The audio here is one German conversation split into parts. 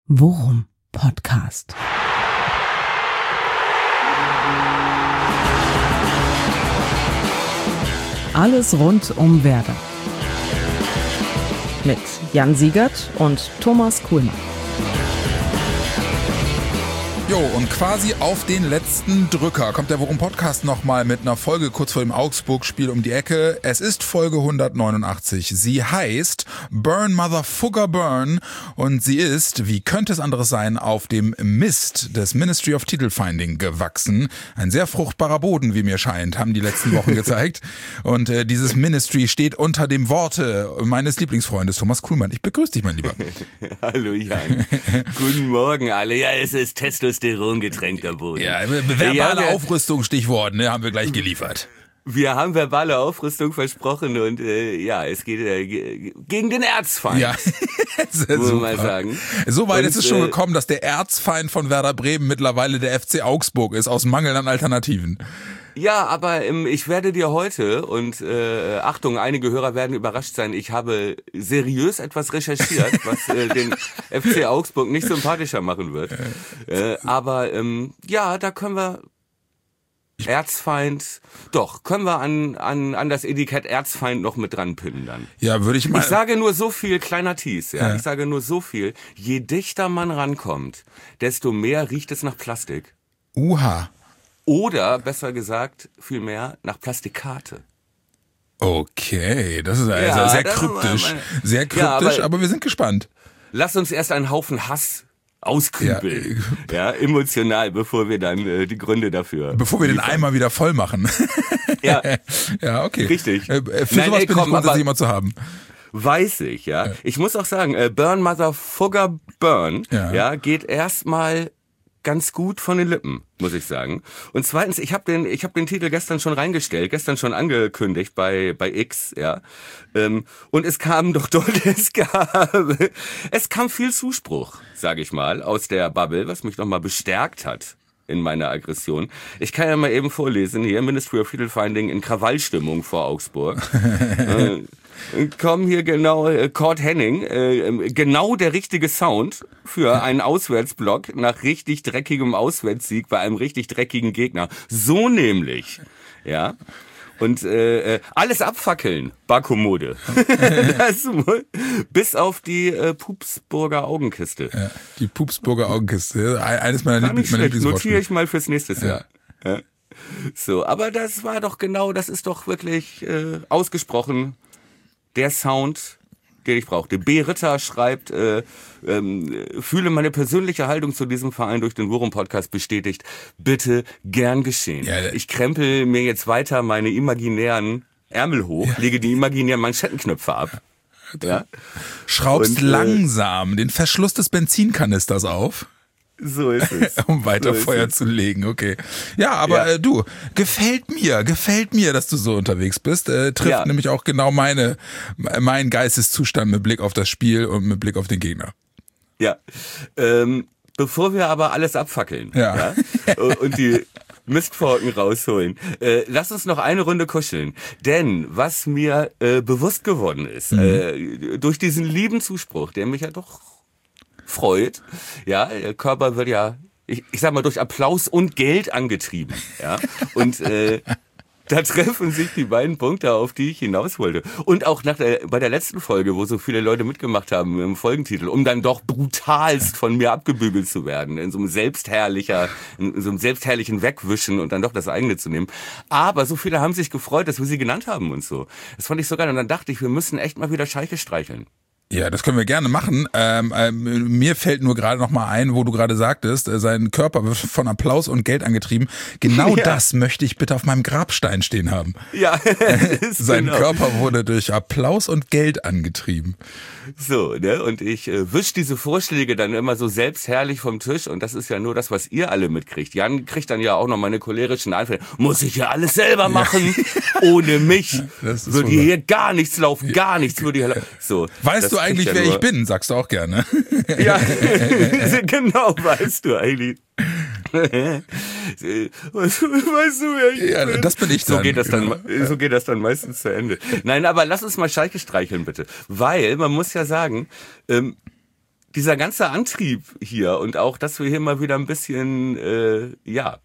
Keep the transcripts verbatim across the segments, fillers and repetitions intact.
Worum Podcast. Alles rund um Werder. Mit Jan Siegert und Thomas Kuhlmann. Jo, und quasi auf den letzten Drücker kommt der Worum Podcast nochmal mit einer Folge kurz vor dem Augsburg-Spiel um die Ecke. Es ist Folge hundertneunundachtzig. Sie heißt Burn Motherfucker Burn und sie ist, wie könnte es anderes sein, auf dem Mist des Ministry of Titelfinding gewachsen. Ein sehr fruchtbarer Boden, wie mir scheint, haben die letzten Wochen gezeigt. Und äh, dieses Ministry steht unter dem Worte meines Lieblingsfreundes Thomas Kuhlmann. Ich begrüße dich, mein Lieber. Hallo Jan. Guten Morgen alle. Ja, es ist Testosteron. Getränker Boden. Ja, verbale ja, Aufrüstung, Stichwort, ne, haben wir gleich geliefert. Wir haben verbale Aufrüstung versprochen und äh, ja, es geht äh, g- gegen den Erzfeind. Ja, muss man mal sagen. So weit und, ist es schon äh, gekommen, dass der Erzfeind von Werder Bremen mittlerweile der F C Augsburg ist, aus Mangel an Alternativen. Ja, aber ähm, ich werde dir heute, und äh, Achtung, einige Hörer werden überrascht sein, ich habe seriös etwas recherchiert, was äh, den F C Augsburg nicht sympathischer machen wird. Äh, aber ähm, ja, da können wir Erzfeind, doch, können wir an, an, an das Etikett Erzfeind noch mit dran pinnen dann. Ja, würde ich mal... Ich sage nur so viel, kleiner Tease, ja. ja. Ich sage nur so viel, je dichter man rankommt, desto mehr riecht es nach Plastik. Uha. Oder, besser gesagt, viel mehr nach Plastikate. Okay, das ist also Ja, sehr das kryptisch. war meine- Sehr kryptisch, Ja, aber- aber wir sind gespannt. Lass uns erst einen Haufen Hass auskübeln. Ja, emotional, bevor wir dann äh, die Gründe dafür Bevor wir den liefern. Eimer wieder voll machen. Ja, Ja, okay. Richtig. Äh, Für Nein, sowas ey, bin komm, ich grundsätzlich aber- immer zu haben. weiß ich, ja. Ich muss auch sagen, äh, Burn Motherfucker Burn, Ja. ja, geht erstmal ganz gut von den Lippen, muss ich sagen. Und zweitens, ich habe den, ich habe den Titel gestern schon reingestellt, gestern schon angekündigt bei bei X, ja. Ähm, und es kam doch dort, es gab, es kam viel Zuspruch, sage ich mal, aus der Bubble, was mich nochmal bestärkt hat in meiner Aggression. Ich kann ja mal eben vorlesen hier, Ministry of Titelfinding in Krawallstimmung vor Augsburg. äh, kommen hier genau, äh, Cord Henning, äh, genau der richtige Sound für einen Auswärtsblock nach richtig dreckigem Auswärtssieg bei einem richtig dreckigen Gegner. So nämlich, ja. Und äh, äh, alles abfackeln, Barkommode. Das, bis auf die äh, Pupsburger Augenkiste. Ja, die Pupsburger Augenkiste, eines meiner, Gar nicht Liebl- meiner schlecht, notiere Lieblingswortspiele. ich mal fürs nächste Jahr. Ja. So, aber das war doch genau, das ist doch wirklich äh, ausgesprochen der Sound, den ich brauchte. B. Ritter schreibt, äh, ähm, fühle meine persönliche Haltung zu diesem Verein durch den Worum-Podcast bestätigt. Bitte, gern geschehen. Ja, ich krempel mir jetzt weiter meine imaginären Ärmel hoch, ja. lege die imaginären Manschettenknöpfe ab. Ja. Schraubst Und, äh, langsam den Verschluss des Benzinkanisters auf. So ist es. Um weiter So ist Feuer es. zu legen, okay. Ja, aber Ja. Äh, du, gefällt mir, gefällt mir, dass du so unterwegs bist. Äh, trifft Ja. nämlich auch genau meine, meinen Geisteszustand mit Blick auf das Spiel und mit Blick auf den Gegner. Ja, ähm, bevor wir aber alles abfackeln Ja. ja, und die Mistforken rausholen, äh, lass uns noch eine Runde kuscheln. Denn was mir äh, bewusst geworden ist, Mhm. äh, durch diesen lieben Zuspruch, der mich ja doch freut, ja, der Körper wird ja, ich, ich sag mal, durch Applaus und Geld angetrieben, ja, und äh, da treffen sich die beiden Punkte, auf die ich hinaus wollte. Und auch nach der, bei der letzten Folge, wo so viele Leute mitgemacht haben im Folgentitel, um dann doch brutalst von mir abgebügelt zu werden, in so einem selbstherrlicher, in so einem selbstherrlichen Wegwischen und dann doch das eigene zu nehmen. Aber so viele haben sich gefreut, dass wir sie genannt haben und so. Das fand ich so geil. Und dann dachte ich, wir müssen echt mal wieder Schalke streicheln. Ja, das können wir gerne machen. Ähm, ähm, mir fällt nur gerade noch mal ein, wo du gerade sagtest, äh, sein Körper wird von Applaus und Geld angetrieben. Genau Ja. das möchte ich bitte auf meinem Grabstein stehen haben. Ja, Sein genau. Körper wurde durch Applaus und Geld angetrieben. So, ne? Und ich äh, wisch diese Vorschläge dann immer so selbstherrlich vom Tisch und das ist ja nur das, was ihr alle mitkriegt. Jan kriegt dann ja auch noch meine cholerischen Anfälle. Muss ich ja alles selber machen? Ohne mich Das ist würde wohl hier gar nichts laufen, gar nichts würde hier laufen. So, Weißt das du kriegt eigentlich, ja wer nur- ich bin? Sagst du auch gerne. Ja, genau, weißt du eigentlich. weißt du, wer ich Ja, bin? das bin ich So dann, geht das genau. dann, so geht das dann meistens zu Ende. Nein, aber lass uns mal Schalke streicheln, bitte. Weil, man muss ja sagen, ähm, dieser ganze Antrieb hier und auch, dass wir hier mal wieder ein bisschen, äh, ja,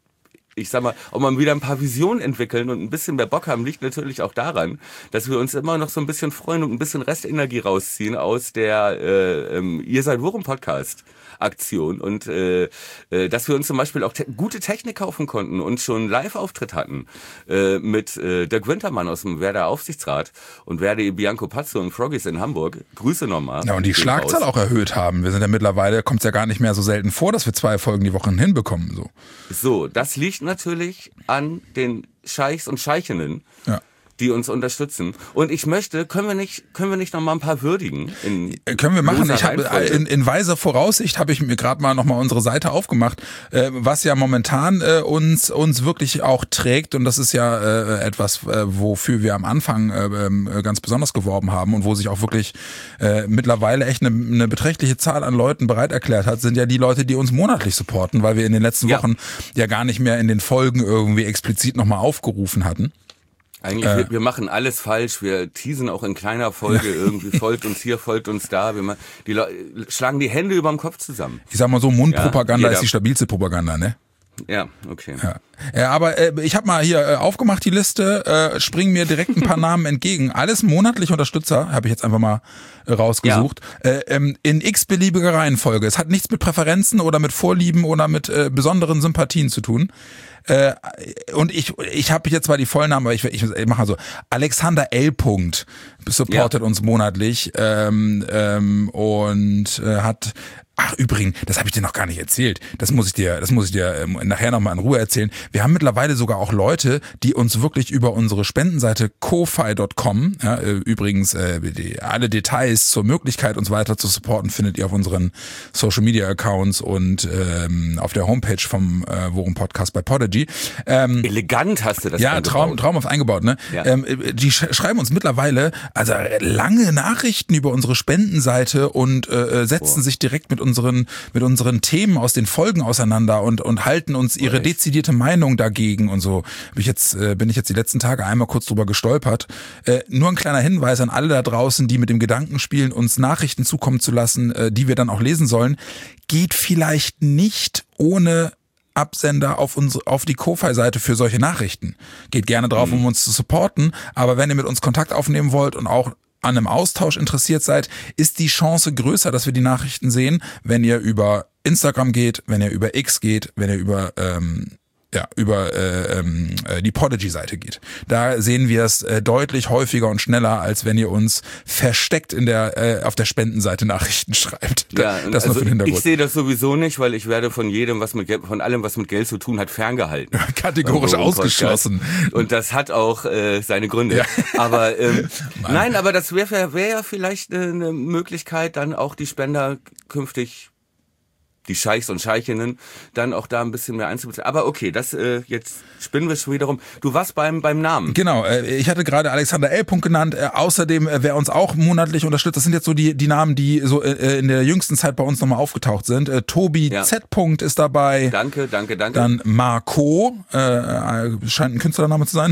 ich sag mal, auch mal wieder ein paar Visionen entwickeln und ein bisschen mehr Bock haben, liegt natürlich auch daran, dass wir uns immer noch so ein bisschen freuen und ein bisschen Restenergie rausziehen aus der äh, ähm, Ihr seid Worum Podcast Aktion und äh, äh, dass wir uns zum Beispiel auch te- gute Technik kaufen konnten und schon einen Live-Auftritt hatten äh, mit äh, Dirk Wintermann aus dem Werder Aufsichtsrat und Verdi Bianco Pazzo und Froggies in Hamburg. Grüße nochmal. Ja, und die Schlagzahl auch erhöht haben. Wir sind ja mittlerweile, kommt es ja gar nicht mehr so selten vor, dass wir zwei Folgen die Woche hinbekommen. So, so das liegt natürlich an den Scheichs und Scheichinnen. Ja. Die uns unterstützen. Und ich möchte, können wir nicht, können wir nicht noch mal ein paar würdigen? In können wir machen. Ich habe in, in weiser Voraussicht habe ich mir gerade mal noch mal unsere Seite aufgemacht, äh, was ja momentan äh, uns uns wirklich auch trägt, und das ist ja äh, etwas, äh, wofür wir am Anfang äh, ganz besonders geworben haben und wo sich auch wirklich äh, mittlerweile echt eine, eine beträchtliche Zahl an Leuten bereit erklärt hat, sind ja die Leute, die uns monatlich supporten, weil wir in den letzten ja. Wochen ja gar nicht mehr in den Folgen irgendwie explizit noch mal aufgerufen hatten. Eigentlich, äh, wir, wir machen alles falsch. Wir teasen auch in kleiner Folge irgendwie, folgt uns hier, folgt uns da. Wir ma- die Le- schlagen die Hände überm Kopf zusammen. Ich sag mal so, Mundpropaganda ja, ist die stabilste Propaganda, ne? Ja, okay. Ja, ja aber äh, ich habe mal hier äh, aufgemacht die Liste, äh, springen mir direkt ein paar Namen entgegen. Alles monatliche Unterstützer, habe ich jetzt einfach mal äh, rausgesucht. Ja. Äh, ähm, in x-beliebiger Reihenfolge. Es hat nichts mit Präferenzen oder mit Vorlieben oder mit äh, besonderen Sympathien zu tun. Äh, und ich ich habe jetzt zwar die Vollnamen, aber ich, ich, ich mache so. Alexander L. Punkt supportet ja. uns monatlich ähm, ähm, und äh, hat Ach, übrigens, das habe ich dir noch gar nicht erzählt. Das muss ich dir, das muss ich dir ähm, nachher nochmal in Ruhe erzählen. Wir haben mittlerweile sogar auch Leute, die uns wirklich über unsere Spendenseite ko fi punkt com, ja, äh, übrigens äh, die, alle Details zur Möglichkeit, uns weiter zu supporten, findet ihr auf unseren Social Media Accounts und ähm, auf der Homepage vom äh, Worum Podcast bei Podigy. Ähm, Elegant hast du das Ja, eingebaut. Traum, traumhaft eingebaut, ne? Ja. Ähm, die sch- schreiben uns mittlerweile also lange Nachrichten über unsere Spendenseite und äh, setzen oh. sich direkt mit unseren mit unseren Themen aus den Folgen auseinander und und halten uns ihre Echt? dezidierte Meinung dagegen und so. Bin ich jetzt äh, bin ich jetzt die letzten Tage einmal kurz drüber gestolpert. Äh, nur ein kleiner Hinweis an alle da draußen, die mit dem Gedanken spielen, uns Nachrichten zukommen zu lassen, äh, die wir dann auch lesen sollen. Geht vielleicht nicht ohne Absender auf unsere, auf die Ko-Fi-Seite für solche Nachrichten. Geht gerne drauf, um uns zu supporten, aber wenn ihr mit uns Kontakt aufnehmen wollt und auch an einem Austausch interessiert seid, ist die Chance größer, dass wir die Nachrichten sehen, wenn ihr über Instagram geht, wenn ihr über X geht, wenn ihr über ähm, ja über äh, äh, die Podigy-Seite geht. Da sehen wir es äh, deutlich häufiger und schneller, als wenn ihr uns versteckt in der äh, auf der Spendenseite Nachrichten schreibt. Da, ja, das also nur für den Hintergrund. Ich sehe das sowieso nicht, weil ich werde von jedem, was mit Geld, von allem, was mit Geld zu tun hat, ferngehalten. Kategorisch ausgeschlossen. Und das hat auch äh, seine Gründe. Ja. Aber ähm, nein, aber das wäre wär ja vielleicht eine Möglichkeit, dann auch die Spender künftig, die Scheichs und Scheichinnen, dann auch da ein bisschen mehr einzubeziehen. Aber okay, das äh, jetzt spinnen wir schon wiederum. Du warst beim beim Namen. Genau, äh, ich hatte gerade Alexander L. genannt. Äh, außerdem, äh, wer uns auch monatlich unterstützt, das sind jetzt so die die Namen, die so äh, in der jüngsten Zeit bei uns nochmal aufgetaucht sind. Äh, Tobi ja. Z. ist dabei. Danke, danke, danke. Dann Marco, äh, scheint ein Künstlername zu sein.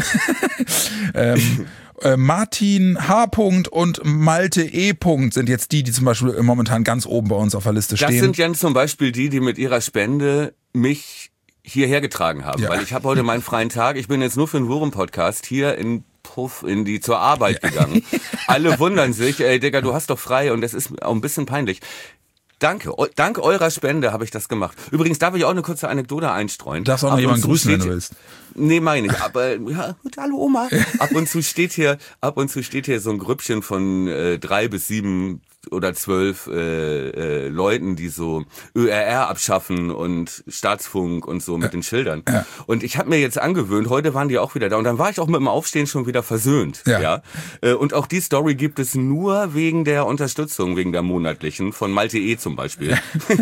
ähm, Martin H. und Malte E. sind jetzt die, die zum Beispiel momentan ganz oben bei uns auf der Liste stehen. Das sind ja zum Beispiel die, die mit ihrer Spende mich hierher getragen haben. Ja. Weil ich habe heute meinen freien Tag. Ich bin jetzt nur für den Wurm-Podcast hier in Puff in die zur Arbeit ja. gegangen. Alle wundern sich, ey Digga, du hast doch frei, und das ist auch ein bisschen peinlich. Danke, dank eurer Spende habe ich das gemacht. Übrigens darf ich auch eine kurze Anekdote einstreuen. Darfst du auch noch jemanden grüßen, wenn du willst? Nee, meine ich. Aber ja, hallo Oma. Ab und zu steht hier, ab und zu steht hier so ein Grüppchen von äh, drei bis sieben oder zwölf äh, äh, Leuten, die so Ö R R abschaffen und Staatsfunk und so mit ja. den Schildern. Ja. Und ich habe mir jetzt angewöhnt, heute waren die auch wieder da, und dann war ich auch mit dem Aufstehen schon wieder versöhnt. Ja. ja. Äh, und auch die Story gibt es nur wegen der Unterstützung, wegen der monatlichen, von Malte E. zum Beispiel.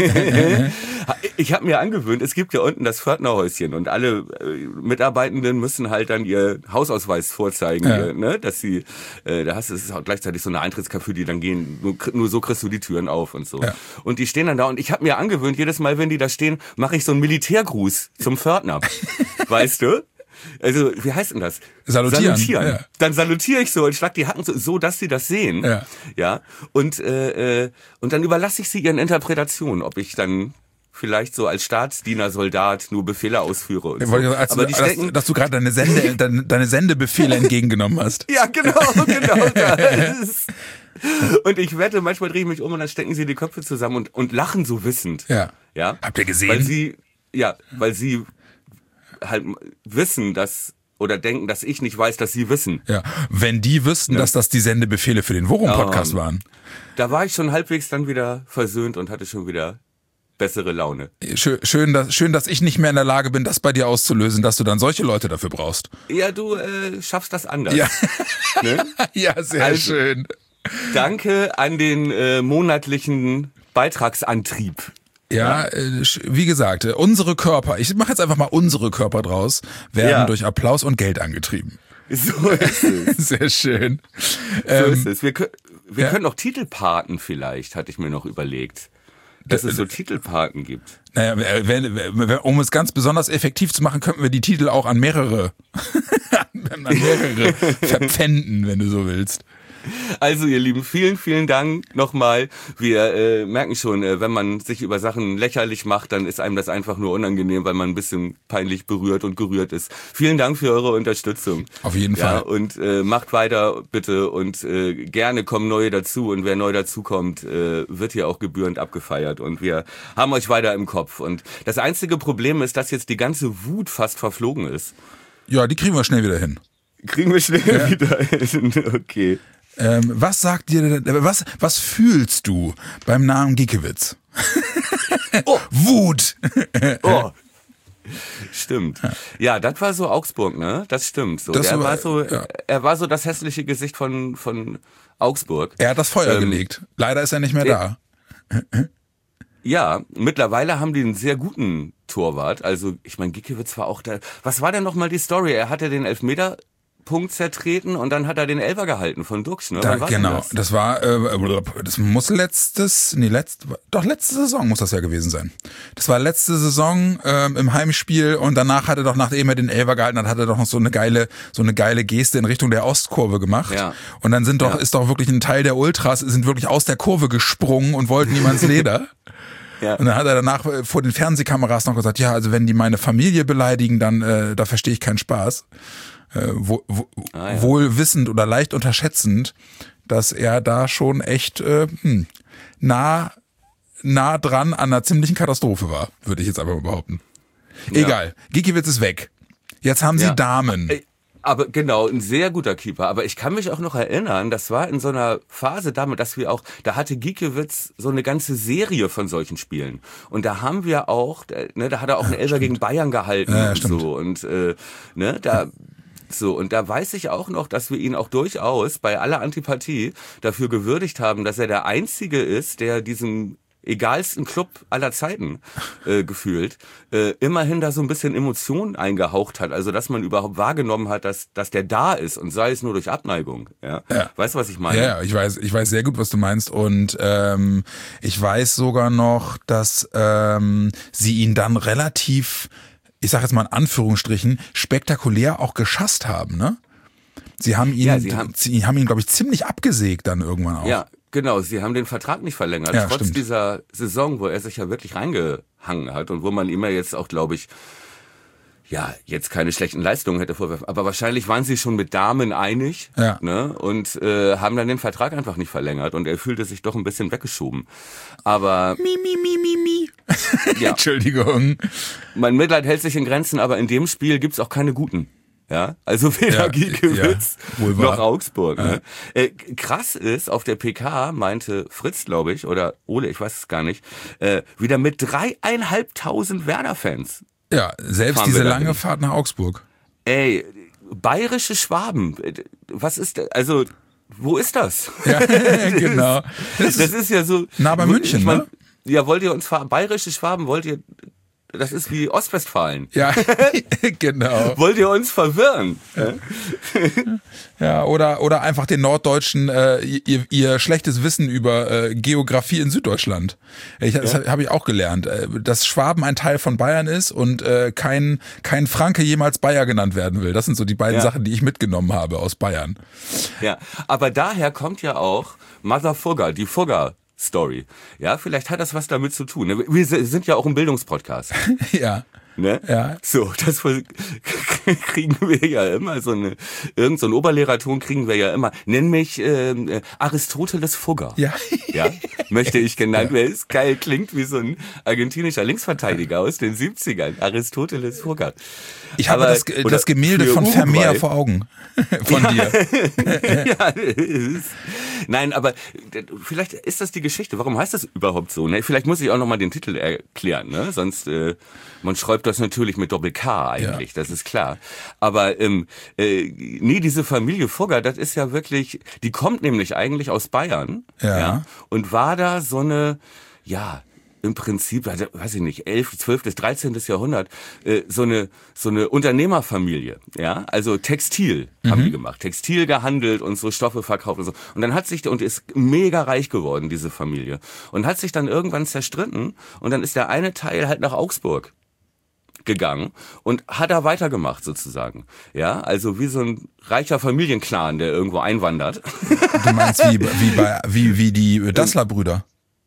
Ich habe mir angewöhnt, es gibt ja unten das Pförtnerhäuschen, und alle äh, Mitarbeitenden müssen halt dann ihr Hausausweis vorzeigen, ja. hier, ne? Dass sie, äh, da hast du, es ist auch gleichzeitig so eine Eintrittskarte, die dann gehen, nur, nur so kriegst du die Türen auf und so. Ja. Und die stehen dann da, und ich habe mir angewöhnt, jedes Mal, wenn die da stehen, mache ich so einen Militärgruß zum Pförtner. Weißt du? Also, wie heißt denn das? Salutieren. Salutieren. Ja. Dann salutiere ich so und schlag die Hacken so, so, dass sie das sehen. Ja. Ja. Und, äh, äh, und dann überlasse ich sie ihren Interpretationen, ob ich dann vielleicht so als Staatsdiener, Soldat nur Befehle ausführe. Und so. Als Aber du, die dass, stecken, dass du gerade deine, Sende, deine, deine Sendebefehle entgegengenommen hast. ja, genau, genau das. Und ich wette, manchmal drehe ich mich um und dann stecken sie die Köpfe zusammen und, und lachen so wissend. Ja. Ja. Habt ihr gesehen? Weil sie, ja, weil sie halt wissen, dass, oder denken, dass ich nicht weiß, dass sie wissen. Ja. Wenn die wüssten, Ja. dass das die Sendebefehle für den Worum-Podcast Ähm, waren. Da war ich schon halbwegs dann wieder versöhnt und hatte schon wieder bessere Laune. Schön, schön, dass, schön, dass ich nicht mehr in der Lage bin, das bei dir auszulösen, dass du dann solche Leute dafür brauchst. Ja, du äh, schaffst das anders. Ja, Ne? ja sehr Also- schön. Danke an den äh, monatlichen Beitragsantrieb. Ja, äh, sch- wie gesagt, äh, unsere Körper, ich mache jetzt einfach mal unsere Körper draus, werden Ja. durch Applaus und Geld angetrieben. So ist es. Sehr schön. So Ähm, ist es. Wir, kö- wir ja. können noch Titelpaten vielleicht, hatte ich mir noch überlegt. Dass es so Titelpaten gibt. Naja, wenn, wenn, um es ganz besonders effektiv zu machen, könnten wir die Titel auch an mehrere, an mehrere verpfänden, wenn du so willst. Also ihr Lieben, vielen, vielen Dank nochmal. Wir äh, merken schon, äh, wenn man sich über Sachen lächerlich macht, dann ist einem das einfach nur unangenehm, weil man ein bisschen peinlich berührt und gerührt ist. Vielen Dank für eure Unterstützung. Auf jeden Ja, Fall. und äh, macht weiter bitte und äh, gerne kommen neue dazu und wer neu dazukommt, äh, wird hier auch gebührend abgefeiert und wir haben euch weiter im Kopf. Und das einzige Problem ist, dass jetzt die ganze Wut fast verflogen ist. Ja, die kriegen wir schnell wieder hin. Kriegen wir schnell Ja. wieder hin. Okay. Ähm, was sagt dir, denn- was, was fühlst du beim Namen Giekewitz? Oh. Wut! Oh. Stimmt. Ja, das war so Augsburg, ne? Das stimmt. So, Das er war- war so, ja. er war so das hässliche Gesicht von von Augsburg. Er hat das Feuer Ähm, gelegt. Leider ist er nicht mehr ja. da. Ja, mittlerweile haben die einen sehr guten Torwart. Also, ich meine, Giekewitz war auch da. Was war denn nochmal die Story? Er hatte den Elfmeterpunkt zertreten und dann hat er den Elfer gehalten von Dux, ne? Da, Wann war denn genau, das? das war, äh, das muss letztes, nee, letzt, doch letzte Saison muss das ja gewesen sein. Das war letzte Saison ähm, im Heimspiel und danach hat er doch, nachdem er den Elfer gehalten hat, hat er doch noch so eine geile, so eine geile Geste in Richtung der Ostkurve gemacht. Ja. Und dann sind doch, Ja. ist doch wirklich ein Teil der Ultras, sind wirklich aus der Kurve gesprungen und wollten ihm ans Leder. Ja. Und dann hat er danach äh, vor den Fernsehkameras noch gesagt, ja, also wenn die meine Familie beleidigen, dann äh, da verstehe ich keinen Spaß. Äh, wo, wo, Ah, ja. Wohl wissend oder leicht unterschätzend, dass er da schon echt äh, hm, nah, nah dran an einer ziemlichen Katastrophe war, würde ich jetzt einfach mal behaupten. Ja. Egal, Giekewitz ist weg. Jetzt haben sie Ja. Damen. Ey, Aber genau, ein sehr guter Keeper. Aber ich kann mich auch noch erinnern, das war in so einer Phase damit, dass wir auch, da hatte Giekewitz so eine ganze Serie von solchen Spielen. Und da haben wir auch, ne, da hat er auch einen Elfer gegen Bayern gehalten Ja, und stimmt. so. Und äh, ne, da so, und da weiß ich auch noch, dass wir ihn auch durchaus bei aller Antipathie dafür gewürdigt haben, dass er der Einzige ist, der diesem egalsten Club aller Zeiten äh, gefühlt, äh, immerhin da so ein bisschen Emotionen eingehaucht hat. Also, dass man überhaupt wahrgenommen hat, dass, dass der da ist und sei es nur durch Abneigung. Ja? Ja. Weißt du, was ich meine? Ja, ja, ich weiß, ich weiß sehr gut, was du meinst. Und ähm, ich weiß sogar noch, dass ähm, sie ihn dann relativ, ich sag jetzt mal in Anführungsstrichen, spektakulär auch geschasst haben, ne? Sie haben ihn, Ja, sie haben- sie haben ihn, glaube ich, ziemlich abgesägt dann irgendwann auch. Ja, genau. Sie haben den Vertrag nicht verlängert. Ja, trotz stimmt. dieser Saison, wo er sich ja wirklich reingehangen hat und wo man ihm ja jetzt auch, glaube ich, ja, jetzt keine schlechten Leistungen hätte vorwerfen. Aber wahrscheinlich waren sie schon mit Damen einig, Ja. ne? Und äh, haben dann den Vertrag einfach nicht verlängert und er fühlte sich doch ein bisschen weggeschoben. Aber Mi, mi, mi, mi, mi. ja, Entschuldigung. mein Mitleid hält sich in Grenzen, aber in dem Spiel gibt's auch keine guten. Ja, also weder Ja, Giekewitz ja, wohl wahr. noch Augsburg. Ne? Äh, krass ist, auf der P K meinte Fritz, glaube ich, oder Ole, ich weiß es gar nicht, äh, wieder mit dreieinhalbtausend Werder-Fans. Ja, selbst Fahren diese wir lange dahin. Fahrt nach Augsburg. Ey, bayerische Schwaben, äh, was ist, da- also, wo ist das? Ja, genau. Das Das ist ja so. nah bei wo- München, ich mein, ne? Ja, wollt ihr uns fahren, bayerische Schwaben, wollt ihr Das ist wie Ostwestfalen. Ja, genau. Wollt ihr uns verwirren? Ja, oder, oder einfach den Norddeutschen äh, ihr, ihr schlechtes Wissen über äh, Geografie in Süddeutschland. Ich, das ja. habe ich auch gelernt, äh, dass Schwaben ein Teil von Bayern ist und äh, kein, kein Franke jemals Bayer genannt werden will. Das sind so die beiden ja. Sachen, die ich mitgenommen habe aus Bayern. Ja, aber daher kommt ja auch Mother Fugger, die Fugger Story. Ja, vielleicht hat das was damit zu tun. Wir sind ja auch ein Bildungspodcast. Ja. Ne? Ja. So, das kriegen wir ja immer, so eine, irgend so ein Oberlehrerton kriegen wir ja immer. Nenn mich äh, Aristoteles Fugger. Ja. Ja, möchte ich genannt ja. werden. Ist geil, klingt wie so ein argentinischer Linksverteidiger aus den siebzigern. Aristoteles Fugger. Ich habe das, das Gemälde von Vermeer vor Augen. Von ja. dir. Ja, ist, nein, aber vielleicht ist das die Geschichte. Warum heißt das überhaupt so? Ne? Vielleicht muss ich auch nochmal den Titel erklären. Ne? Sonst, äh, man schreibt das natürlich mit Doppel-K eigentlich, ja. das ist klar. Aber ähm, äh, nee, diese Familie Fugger, das ist ja wirklich, die kommt nämlich eigentlich aus Bayern. Ja. ja und war da so eine, ja, im Prinzip, also, weiß ich nicht, elf, zwölftes, dreizehntes Jahrhundert, äh, so eine so eine Unternehmerfamilie, ja, also Textil mhm. haben die gemacht, Textil gehandelt und so Stoffe verkauft und so. Und dann hat sich, und ist mega reich geworden, diese Familie. Und hat sich dann irgendwann zerstritten und dann ist der eine Teil halt nach Augsburg gegangen und hat da weitergemacht sozusagen. Ja, also wie so ein reicher Familienclan, der irgendwo einwandert. Du meinst wie, wie, bei, wie, wie die Dassler-Brüder?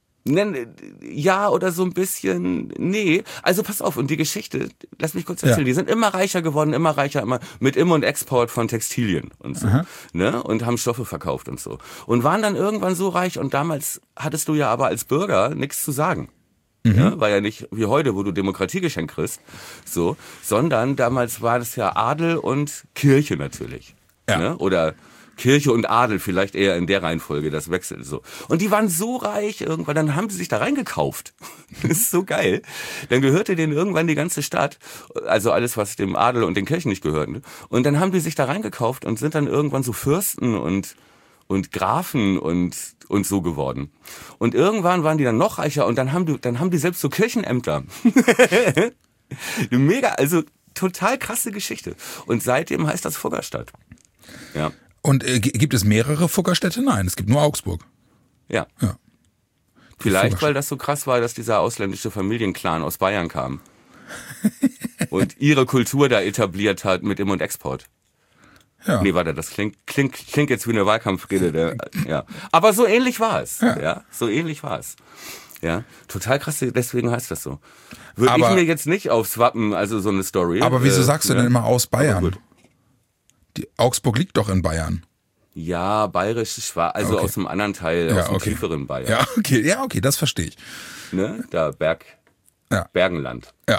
Ja, oder so ein bisschen, nee. Also pass auf, und die Geschichte, lass mich kurz erzählen, ja. die sind immer reicher geworden, immer reicher, immer mit Im- und Export von Textilien und so, Aha. ne, und haben Stoffe verkauft und so. Und waren dann irgendwann so reich und damals hattest du ja aber als Bürger nichts zu sagen. Mhm. Ja, war ja nicht wie heute, wo du Demokratie geschenkt kriegst, so, sondern damals war das ja Adel und Kirche natürlich, ja. ne, oder Kirche und Adel, vielleicht eher in der Reihenfolge, das wechselt so. Und die waren so reich irgendwann, dann haben sie sich da reingekauft. Das ist so geil. Dann gehörte denen irgendwann die ganze Stadt, also alles, was dem Adel und den Kirchen nicht gehörten. Und dann haben die sich da reingekauft und sind dann irgendwann so Fürsten und und Grafen und und so geworden. Und irgendwann waren die dann noch reicher und dann haben die, dann haben die selbst so Kirchenämter. Mega, also total krasse Geschichte. Und seitdem heißt das Fuggerstadt. Ja. Und äh, gibt es mehrere Fuggerstädte? Nein, es gibt nur Augsburg. Ja. ja. Vielleicht, weil das so krass war, dass dieser ausländische Familienclan aus Bayern kam. Und ihre Kultur da etabliert hat mit Im- und Export. Ja. Nee, warte, das klingt, klingt, klingt jetzt wie eine Wahlkampfrede. Der, ja. Aber so ähnlich war es. Ja. ja. So ähnlich war es. Ja, total krass, deswegen heißt das so. Würde ich mir jetzt nicht aufs Wappen, also so eine Story. Aber wieso äh, sagst du ja? denn immer aus Bayern? Die Augsburg liegt doch in Bayern. Ja, bayerisch war also okay. aus einem anderen Teil, ja, aus dem okay. tieferen Bayern. Ja, okay, ja, okay, das verstehe ich. Ne, da Berg, ja. Bergenland. Ja.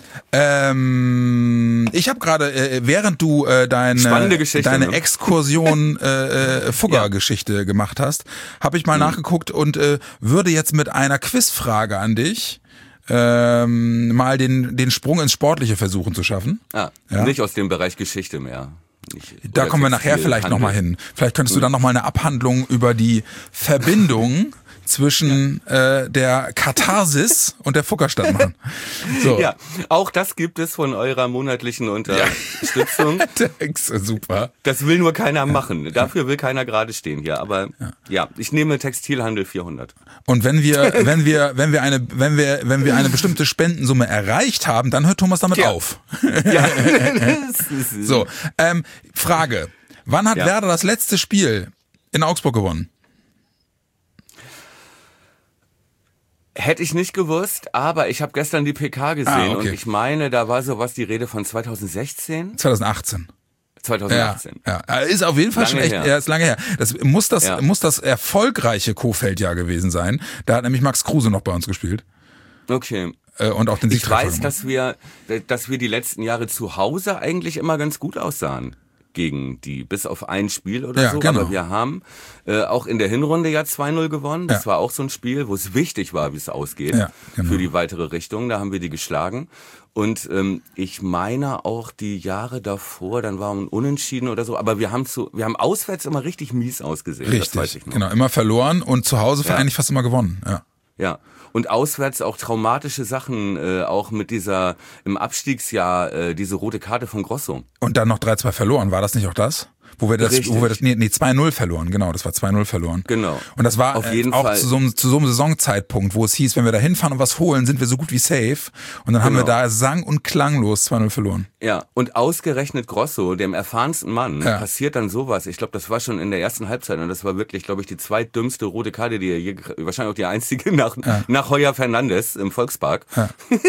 Ähm, ich habe gerade, äh, während du äh, deine, deine ne? Exkursion äh, Fugger-Geschichte ja. gemacht hast, habe ich mal mhm. nachgeguckt und äh, würde jetzt mit einer Quizfrage an dich ähm, mal den, den Sprung ins Sportliche versuchen zu schaffen. Ah, ja? Nicht aus dem Bereich Geschichte mehr. Nicht, da kommen wir nachher vielleicht nochmal hin. Vielleicht könntest du dann nochmal eine Abhandlung über die Verbindung zwischen ja. äh, der Katharsis und der Fuggerstadt machen. So. Ja, auch das gibt es von eurer monatlichen Unterstützung. Ja. Super. Das will nur keiner machen. Dafür will keiner gerade stehen hier. Aber ja. ja, ich nehme Textilhandel vierhundert. Und wenn wir, wenn wir, wenn wir eine, wenn wir, wenn wir eine bestimmte Spendensumme erreicht haben, dann hört Thomas damit ja. auf. Ja. So, ähm, Frage: Wann hat ja. Werder das letzte Spiel in Augsburg gewonnen? Hätte ich nicht gewusst, aber ich habe gestern die P K gesehen ah, okay. und ich meine, da war sowas die Rede von zweitausendsechzehn? zweitausendachtzehn. zweitausendachtzehn. Ja, ja. Ist auf jeden Fall lange schon echt, her. Ja, ist lange her. Das muss das, ja. muss das erfolgreiche Kohfeldjahr gewesen sein. Da hat nämlich Max Kruse noch bei uns gespielt. Okay. Und auch den Ich weiß, dass wir, dass wir die letzten Jahre zu Hause eigentlich immer ganz gut aussahen. Gegen die, bis auf ein Spiel oder ja, so, genau. aber wir haben äh, auch in der Hinrunde ja zwei null gewonnen. Das ja. war auch so ein Spiel, wo es wichtig war, wie es ausgeht ja, genau. für die weitere Richtung. Da haben wir die geschlagen. Und ähm, ich meine auch die Jahre davor, dann war ein Unentschieden oder so, aber wir haben zu, wir haben auswärts immer richtig mies ausgesehen. Richtig, das weiß ich noch. Genau, immer verloren und zu Hause ja. eigentlich fast immer gewonnen. Ja. Ja. Und auswärts auch traumatische Sachen, äh, auch mit dieser, im Abstiegsjahr, äh, diese rote Karte von Grosso. Und dann noch drei zwei verloren, war das nicht auch das? Wo wir das, Richtig. wo wir das, nee, nee zwei null verloren, genau, das war zwei null verloren. Genau. Und das war Auf jeden auch Fall. Zu, so einem, zu so einem Saisonzeitpunkt, wo es hieß, wenn wir da hinfahren und was holen, sind wir so gut wie safe. Und dann haben Genau. wir da sang- und klanglos zwei null verloren. Ja, und ausgerechnet Grosso, dem erfahrensten Mann, Ja. passiert dann sowas. Ich glaube, das war schon in der ersten Halbzeit und das war wirklich, glaube ich, die zweitdümmste rote Karte, die er je, wahrscheinlich auch die einzige nach, Ja. nach Heuer Fernandes im Volkspark. Ja.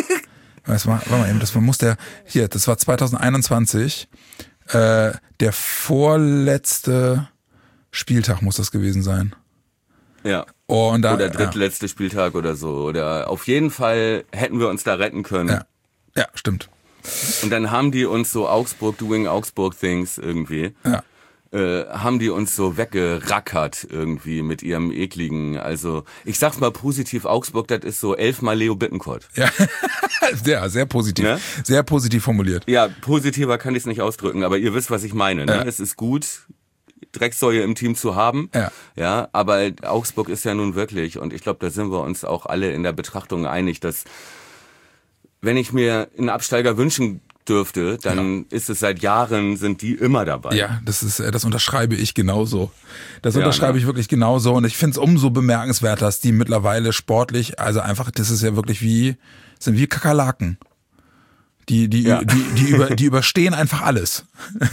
Das war, warte mal eben, das war, muss der, hier, das war zwanzig einundzwanzig, äh, der vorletzte Spieltag muss das gewesen sein. Ja. Und da, Oder drittletzte Spieltag oder so. Oder auf jeden Fall hätten wir uns da retten können. Ja, ja, stimmt. Und dann haben die uns so Augsburg doing Augsburg things irgendwie. Ja. Äh, haben die uns so weggerackert irgendwie mit ihrem ekligen, also ich sag's mal positiv, Augsburg, das ist so elfmal Leo Bittencourt. Ja, ja, sehr positiv, Ne? sehr positiv formuliert. Ja, positiver kann ich es nicht ausdrücken, aber ihr wisst, was ich meine. Ne? Ja. Es ist gut, Drecksäue im Team zu haben, Ja. ja, aber Augsburg ist ja nun wirklich, und ich glaube, da sind wir uns auch alle in der Betrachtung einig, dass wenn ich mir einen Absteiger wünschen dürfte, dann ja. ist es seit Jahren, sind die immer dabei. Ja, das ist, das unterschreibe ich genauso. Das Ja, unterschreibe ne? ich wirklich genauso und ich finde es umso bemerkenswerter, dass die mittlerweile sportlich, also einfach, das ist ja wirklich wie, sind wie Kakerlaken. Die, die, Ja. die, die, über, die überstehen einfach alles.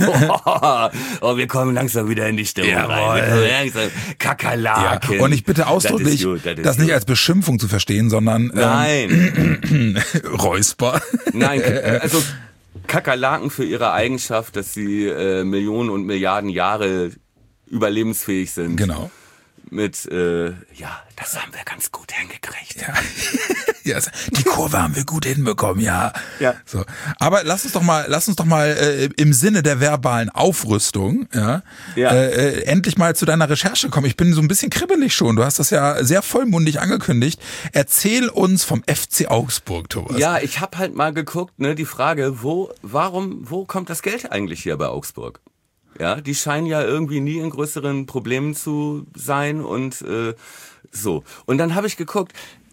Oh, oh, wir kommen langsam wieder in die Stimmung Jawohl. rein. Wir kommen langsam. Kakerlaken. Ja. Und ich bitte ausdrücklich, Das ist gut, das ist das nicht gut. als Beschimpfung zu verstehen, sondern Nein, ähm, Räusper. nein, also Kakerlaken für ihre Eigenschaft, dass sie äh, Millionen und Milliarden Jahre überlebensfähig sind. Genau. Mit, äh, ja, das haben wir ganz gut hingekriegt. Ja. Ja, die Kurve haben wir gut hinbekommen, ja. Ja. So. Aber lass uns doch mal, lass uns doch mal äh, im Sinne der verbalen Aufrüstung, ja, Ja. Äh, äh, endlich mal zu deiner Recherche kommen. Ich bin so ein bisschen kribbelig schon. Du hast das ja sehr vollmundig angekündigt. Erzähl uns vom F C Augsburg, Thomas. Ja, ich habe halt mal geguckt, ne, die Frage, wo, warum, wo kommt das Geld eigentlich hier bei Augsburg? Ja, die scheinen ja irgendwie nie in größeren Problemen zu sein und äh, so. Und dann habe ich geguckt,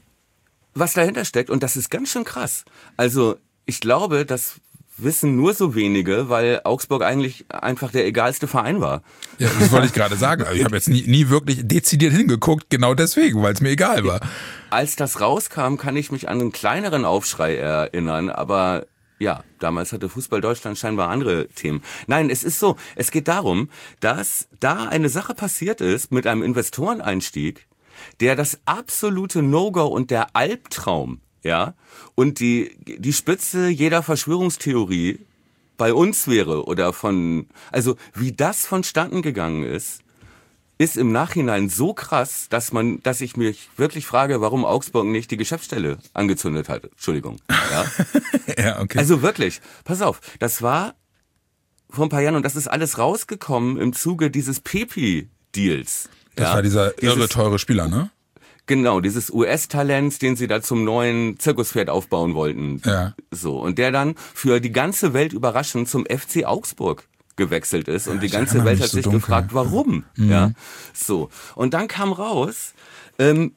was dahinter steckt und das ist ganz schön krass. Also ich glaube, das wissen nur so wenige, weil Augsburg eigentlich einfach der egalste Verein war. Ja, das wollte ich gerade sagen. Ich habe jetzt nie, nie wirklich dezidiert hingeguckt, genau deswegen, weil es mir egal war. Als das rauskam, kann ich mich an einen kleineren Aufschrei erinnern, aber ja, damals hatte Fußball Deutschland scheinbar andere Themen. Nein, es ist so, es geht darum, dass da eine Sache passiert ist mit einem Investoreneinstieg, der das absolute No-Go und der Albtraum, ja, und die, die Spitze jeder Verschwörungstheorie bei uns wäre oder von, also wie das vonstatten gegangen ist, ist im Nachhinein so krass, dass man, dass ich mich wirklich frage, warum Augsburg nicht die Geschäftsstelle angezündet hat. Entschuldigung. Ja? Ja, okay. Also wirklich, pass auf, das war vor ein paar Jahren und das ist alles rausgekommen im Zuge dieses Pepi-Deals. das ja? war dieser Dieses- irre teure Spieler, ne? Genau, dieses U S-Talents, den sie da zum neuen Zirkuspferd aufbauen wollten. Ja. So. Und der dann für die ganze Welt überraschend zum F C Augsburg gewechselt ist und die ich ganze erinnere Welt mich hat so sich dunkel. gefragt, warum. Ja. So. Und dann kam raus, ähm,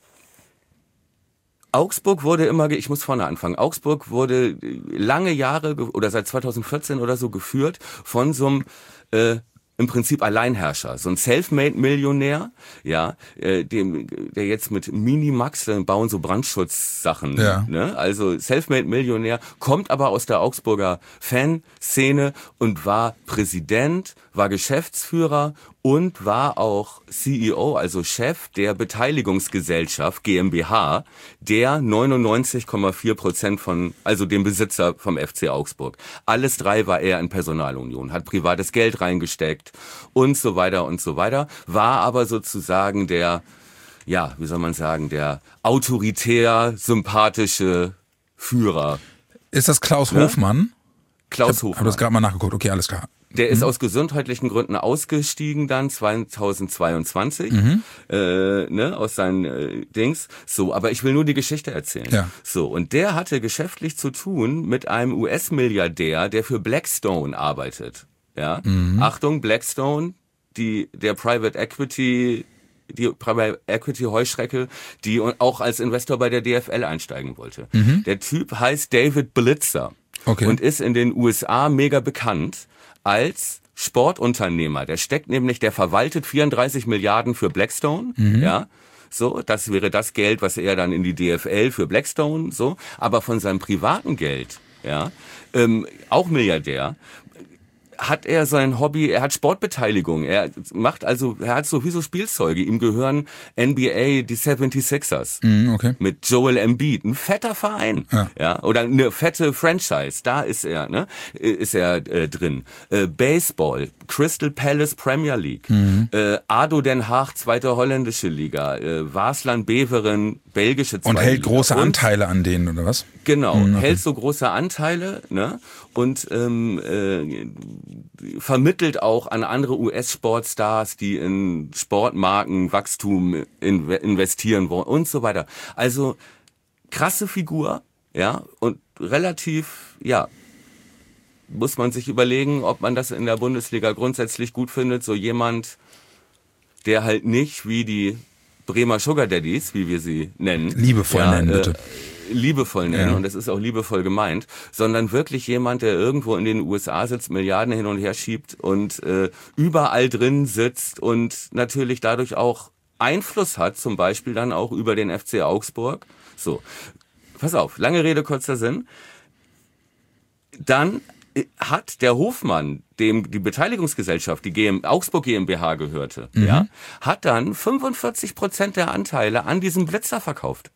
Augsburg wurde immer, ge- ich muss vorne anfangen, Augsburg wurde lange Jahre ge- oder seit zweitausendvierzehn oder so geführt von so einem äh, im Prinzip Alleinherrscher, so ein Selfmade-Millionär, ja, äh, dem, der jetzt mit Minimax, dann bauen so Brandschutzsachen, Ja. ne? Also Selfmade-Millionär, kommt aber aus der Augsburger Fanszene und war Präsident, war Geschäftsführer und war auch C E O, also Chef der Beteiligungsgesellschaft GmbH, der neunundneunzig Komma vier Prozent von, also dem Besitzer vom F C Augsburg. Alles drei war er in Personalunion, hat privates Geld reingesteckt und so weiter und so weiter, war aber sozusagen der, ja, wie soll man sagen, der autoritär sympathische Führer. Ist das Klaus Ne? Klaus Hofmann? Ich habe Hofmann. das gerade mal nachgeguckt. Okay, alles klar. Der ist aus gesundheitlichen Gründen ausgestiegen dann zweitausendzweiundzwanzig, Mhm. äh, ne, aus seinen äh, Dings. So, aber ich will nur die Geschichte erzählen. Ja. So, und der hatte geschäftlich zu tun mit einem U S-Milliardär, der für Blackstone arbeitet. Ja. Mhm. Achtung, Blackstone, die der Private Equity die Private Equity Heuschrecke, die auch als Investor bei der D F L einsteigen wollte. Mhm. Der Typ heißt David Blitzer okay. und ist in den U S A mega bekannt als Sportunternehmer. Der steckt nämlich, der verwaltet vierunddreißig Milliarden für Blackstone, mhm. ja. So, das wäre das Geld, was er dann in die D F L für Blackstone, so. Aber von seinem privaten Geld, ja, ähm, auch Milliardär, hat er sein Hobby, er hat Sportbeteiligung, er macht also, er hat sowieso Spielzeuge, ihm gehören N B A, die seventy-sixers, mm, okay. mit Joel Embiid, ein fetter Verein, ja, ja oder eine fette Franchise, da ist er, ne, ist er äh, drin. Äh, Baseball, Crystal Palace Premier League, mhm. äh, A D O Den Haag, zweite holländische Liga, äh, Waasland Beveren, belgische zweite Und hält Liga. große Und, Anteile an denen, oder was? Genau, mhm, okay. hält so große Anteile, ne, und ähm, äh, vermittelt auch an andere U S-Sportstars, die in Sportmarken Wachstum in, investieren wollen und so weiter. Also krasse Figur, ja, und relativ, ja, muss man sich überlegen, ob man das in der Bundesliga grundsätzlich gut findet. So jemand, der halt nicht wie die Bremer Sugar Daddies, wie wir sie nennen. Liebevoll ja, nennen, bitte. Äh, liebevoll nennen, ja. Und das ist auch liebevoll gemeint, sondern wirklich jemand, der irgendwo in den U S A sitzt, Milliarden hin und her schiebt und äh, überall drin sitzt und natürlich dadurch auch Einfluss hat, zum Beispiel dann auch über den F C Augsburg. So, pass auf, lange Rede, kurzer Sinn. Dann hat der Hofmann, dem die Beteiligungsgesellschaft, die G M, Augsburg GmbH gehörte, mhm. ja, hat dann fünfundvierzig Prozent der Anteile an diesem Blitzer verkauft.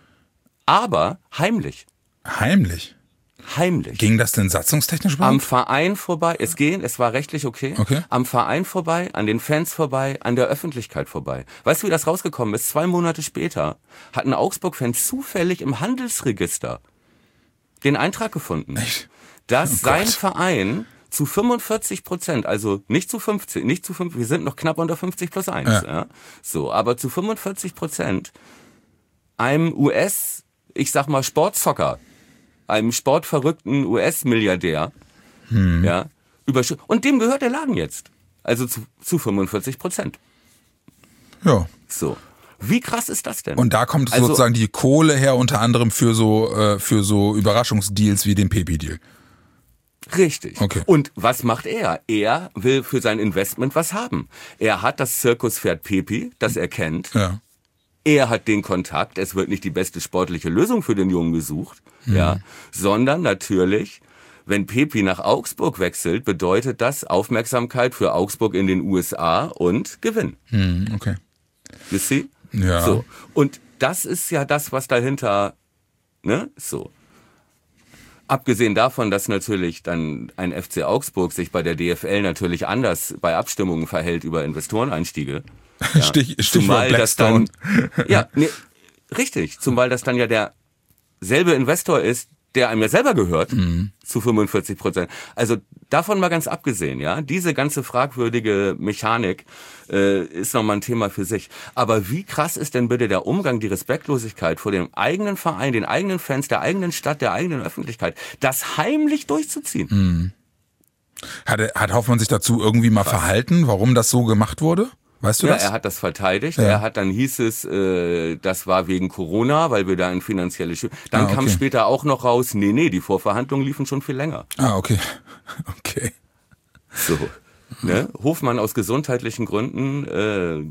Aber heimlich. Heimlich? Heimlich. Ging das denn satzungstechnisch überhaupt? Am Verein vorbei, es ging, es war rechtlich okay. okay. Am Verein vorbei, an den Fans vorbei, an der Öffentlichkeit vorbei. Weißt du, wie das rausgekommen ist? Zwei Monate später hatten Augsburg-Fans zufällig im Handelsregister den Eintrag gefunden. Echt? Dass oh sein Verein zu fünfundvierzig Prozent, also nicht zu fünfzig, nicht zu fünf, wir sind noch knapp unter fünfzig plus eins, ja. ja. So, aber zu fünfundvierzig Prozent einem U S, ich sag mal Sportzocker, einem sportverrückten U S-Milliardär, hm. ja, übersch- und dem gehört der Laden jetzt. Also zu, zu fünfundvierzig Prozent. Ja. So. Wie krass ist das denn? Und da kommt also, sozusagen die Kohle her, unter anderem für so, äh, für so Überraschungsdeals wie den Pepi-Deal. Richtig. Okay. Und was macht er? Er will für sein Investment was haben. Er hat das Zirkuspferd Pepi, das er kennt. Ja. Er hat den Kontakt. Es wird nicht die beste sportliche Lösung für den Jungen gesucht, mhm. ja, sondern natürlich, wenn Pepi nach Augsburg wechselt, bedeutet das Aufmerksamkeit für Augsburg in den U S A und Gewinn. Mhm, okay. You see? Ja. So. Und das ist ja das, was dahinter, ne, so. Abgesehen davon, dass natürlich dann ein F C Augsburg sich bei der D F L natürlich anders bei Abstimmungen verhält über Investoreneinstiege. Ja. Stich, Stichwort zumal Blackstone. Das dann, ja, nee, richtig. Zumal das dann ja derselbe Investor ist, der einem ja selber gehört, mhm. zu fünfundvierzig Prozent. Also davon mal ganz abgesehen, ja, diese ganze fragwürdige Mechanik äh, ist nochmal ein Thema für sich. Aber wie krass ist denn bitte der Umgang, die Respektlosigkeit vor dem eigenen Verein, den eigenen Fans, der eigenen Stadt, der eigenen Öffentlichkeit, das heimlich durchzuziehen? Mhm. Hat, hat Hoffmann sich dazu irgendwie mal krass. verhalten, warum das so gemacht wurde? Weißt du ja, das? Er hat das verteidigt. Ja. Er hat dann hieß es, äh, das war wegen Corona, weil wir da ein finanzielles... Schü- dann ah, okay. kam später auch noch raus, nee, nee, die Vorverhandlungen liefen schon viel länger. Ah, okay. Okay. So, ne? Hofmann aus gesundheitlichen Gründen äh,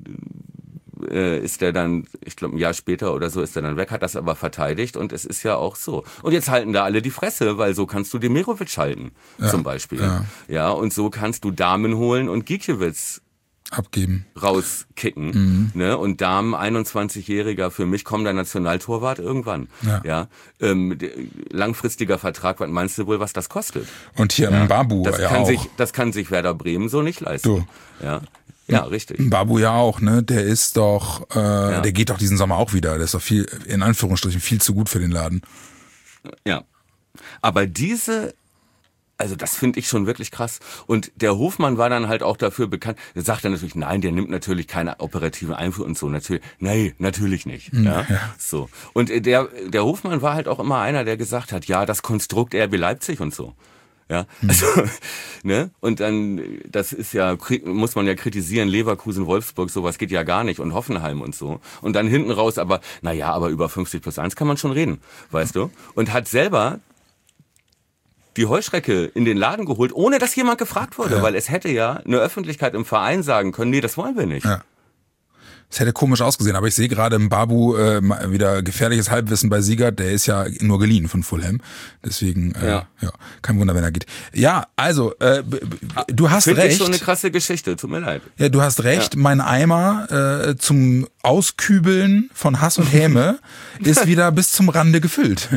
äh, ist er dann, ich glaube ein Jahr später oder so ist er dann weg, hat das aber verteidigt und es ist ja auch so. Und jetzt halten da alle die Fresse, weil so kannst du Demirovic halten, ja. zum Beispiel. Ja. ja, und so kannst du Damen holen und Gikiewicz abgeben, rauskicken, mhm. ne? Und Damen, einundzwanzigjähriger, für mich kommender Nationaltorwart irgendwann. Ja, ja? Ähm, langfristiger Vertrag, was meinst du wohl, was das kostet? Und hier ja? Mbabu das ja kann auch. Sich, das kann sich Werder Bremen so nicht leisten. Du. Ja, ja, richtig. Mbabu ja auch, ne? Der ist doch, äh, ja. der geht doch diesen Sommer auch wieder. Der ist doch viel, in Anführungsstrichen, viel zu gut für den Laden. Ja, aber diese Also das finde ich schon wirklich krass. Und der Hofmann war dann halt auch dafür bekannt. Der sagt dann natürlich, nein, der nimmt natürlich keine operativen Einfluss und so. Natürlich, nein, natürlich nicht. Ja, ja. So. Und der der Hofmann war halt auch immer einer, der gesagt hat, ja, das Konstrukt R B Leipzig und so. Ja, also, ne? Und dann, das ist ja, muss man ja kritisieren, Leverkusen, Wolfsburg, sowas geht ja gar nicht und Hoffenheim und so. Und dann hinten raus, aber, naja, aber über fünfzig plus eins kann man schon reden, weißt du? Und hat selber die Heuschrecke in den Laden geholt, ohne dass jemand gefragt wurde, ja. weil es hätte ja eine Öffentlichkeit im Verein sagen können, nee, das wollen wir nicht. Ja. Es hätte komisch ausgesehen, aber ich sehe gerade im Babu äh, wieder gefährliches Halbwissen bei Siegert, der ist ja nur geliehen von Fulham. Deswegen, äh, ja. ja, kein Wunder, wenn er geht. Ja, also, äh, du hast Find recht. Das ist schon eine krasse Geschichte, tut mir leid. Ja, du hast recht, ja. mein Eimer äh, zum Auskübeln von Hass und Häme ist wieder bis zum Rande gefüllt.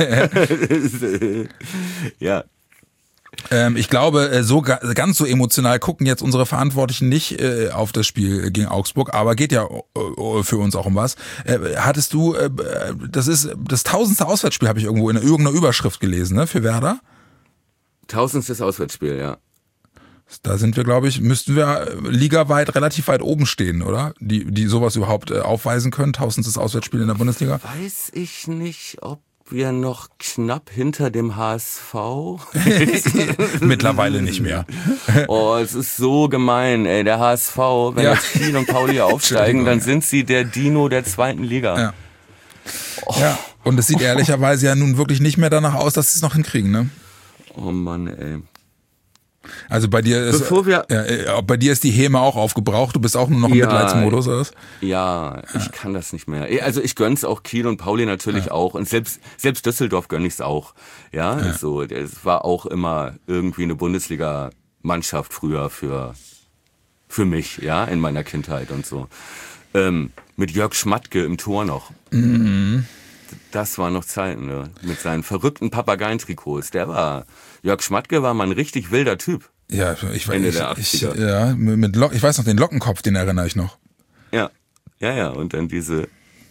ja. Ähm, ich glaube, so ganz so emotional gucken jetzt unsere Verantwortlichen nicht äh, auf das Spiel gegen Augsburg, aber geht ja äh, für uns auch um was. Äh, hattest du, äh, das ist das tausendste Auswärtsspiel, habe ich irgendwo in irgendeiner Überschrift gelesen, ne, für Werder? Tausendstes Auswärtsspiel, ja. Da sind wir, glaube ich, müssten wir ligaweit relativ weit oben stehen, oder? Die, die sowas überhaupt äh, aufweisen können, tausendstes Auswärtsspiel in der Bundesliga? Weiß ich nicht, ob wir noch knapp hinter dem H S V. Mittlerweile nicht mehr. Oh, es ist so gemein, ey. Der H S V, wenn ja. jetzt Kiel und Pauli aufsteigen, dann sind sie der Dino der zweiten Liga. Ja. Oh. ja. Und es sieht ehrlicherweise ja nun wirklich nicht mehr danach aus, dass sie es noch hinkriegen, ne? Oh Mann, ey. Also bei dir ist Bevor wir ja, bei dir ist die Häme auch aufgebraucht. Du bist auch nur noch im ja, Mitleidsmodus, oder was? Ja, ich kann das nicht mehr. Also ich gönn's auch Kiel und Pauli natürlich ja. auch und selbst selbst Düsseldorf gönn ich's auch. Ja, ja. so es war auch immer irgendwie eine Bundesliga-Mannschaft früher für für mich, ja, in meiner Kindheit und so. Ähm, mit Jörg Schmatke im Tor noch. Mhm. Das waren noch Zeiten, ne? Mit seinen verrückten Papageientrikots. Der war, Jörg Schmatke war mal ein richtig wilder Typ. Ja, ich weiß, Ende ich, der achtziger. Ich, ja, mit Lock, ich weiß noch den Lockenkopf, den erinnere ich noch. Ja, ja, ja, und dann diese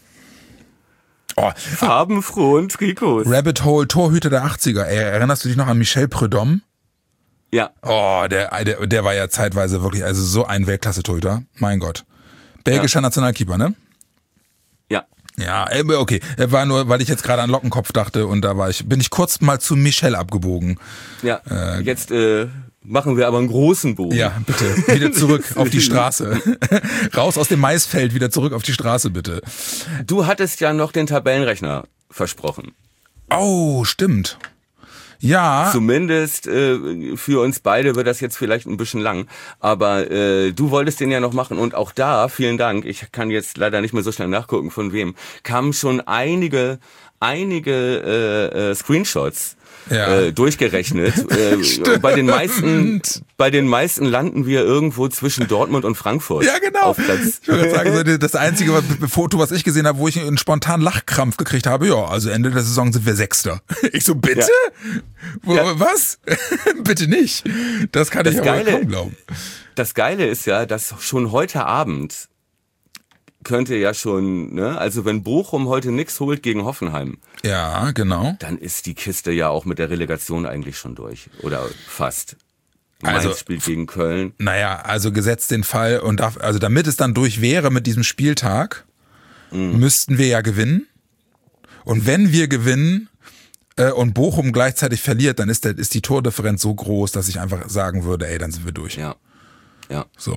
oh, farbenfrohen Trikots. Rabbit Hole, Torhüter der achtziger. Erinnerst du dich noch an Michel Prudhomme? Ja. Oh, der, der, der war ja zeitweise wirklich, also so ein Weltklasse-Torhüter. Mein Gott. Belgischer ja. Nationalkeeper, ne? Ja. Ja, okay. War nur, weil ich jetzt gerade an Lockenkopf dachte und da war ich, bin ich kurz mal zu Michel abgebogen. Ja. Äh, jetzt äh, machen wir aber einen großen Bogen. Ja, bitte. Wieder zurück auf die Straße. Raus aus dem Maisfeld, wieder zurück auf die Straße, bitte. Du hattest ja noch den Tabellenrechner versprochen. Oh, stimmt. Ja. Zumindest äh, für uns beide wird das jetzt vielleicht ein bisschen lang, aber äh, du wolltest den ja noch machen und auch da, vielen Dank, ich kann jetzt leider nicht mehr so schnell nachgucken, von wem, kamen schon einige, einige äh, äh, Screenshots ja. äh, durchgerechnet. äh, bei den meisten, bei den meisten landen wir irgendwo zwischen Dortmund und Frankfurt. Ja, genau. Auf Platz. Ich würde sagen, das einzige Foto, was ich gesehen habe, wo ich einen spontanen Lachkrampf gekriegt habe, ja, also Ende der Saison sind wir Sechster. Ich so, bitte? Ja. Wo, ja. Was? Bitte nicht. Das kann das ich aber kaum glauben. Das Geile ist ja, dass schon heute Abend könnte ja schon, ne, also wenn Bochum heute nix holt gegen Hoffenheim. Ja, genau. Dann ist die Kiste ja auch mit der Relegation eigentlich schon durch. Oder fast. Mainz also, spielt gegen Köln. Naja, also gesetzt den Fall und darf, also damit es dann durch wäre mit diesem Spieltag, mhm. müssten wir ja gewinnen. Und wenn wir gewinnen äh, und Bochum gleichzeitig verliert, dann ist, der, ist die Tordifferenz so groß, dass ich einfach sagen würde, ey, dann sind wir durch. Ja. Ja. So.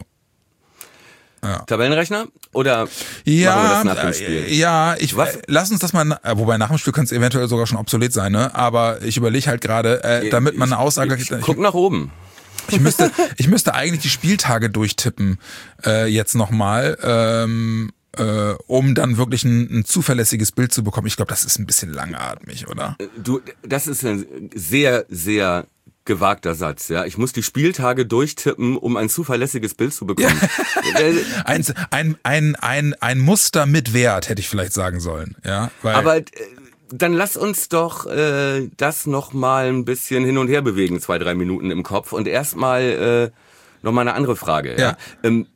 Ja. Tabellenrechner? Oder ja, machen wir das nach dem Spiel? Ja, ich Was? lass uns das mal, wobei nach dem Spiel könnte es eventuell sogar schon obsolet sein, ne? Aber ich überlege halt gerade, äh, damit man eine Aussage. Ich, ich, ich guck nach oben. Ich müsste, ich müsste eigentlich die Spieltage durchtippen äh, jetzt nochmal, ähm, äh, um dann wirklich ein, ein zuverlässiges Bild zu bekommen. Ich glaube, das ist ein bisschen langatmig, oder? Du, das ist ein sehr, sehr gewagter Satz, ja. Ich muss die Spieltage durchtippen, um ein zuverlässiges Bild zu bekommen. Ja. ein, ein, ein, ein, ein Muster mit Wert, hätte ich vielleicht sagen sollen, ja. Weil Aber äh, dann lass uns doch äh, das noch mal ein bisschen hin und her bewegen, zwei, drei Minuten im Kopf und erstmal äh, noch mal eine andere Frage. Ja. ja. Ähm,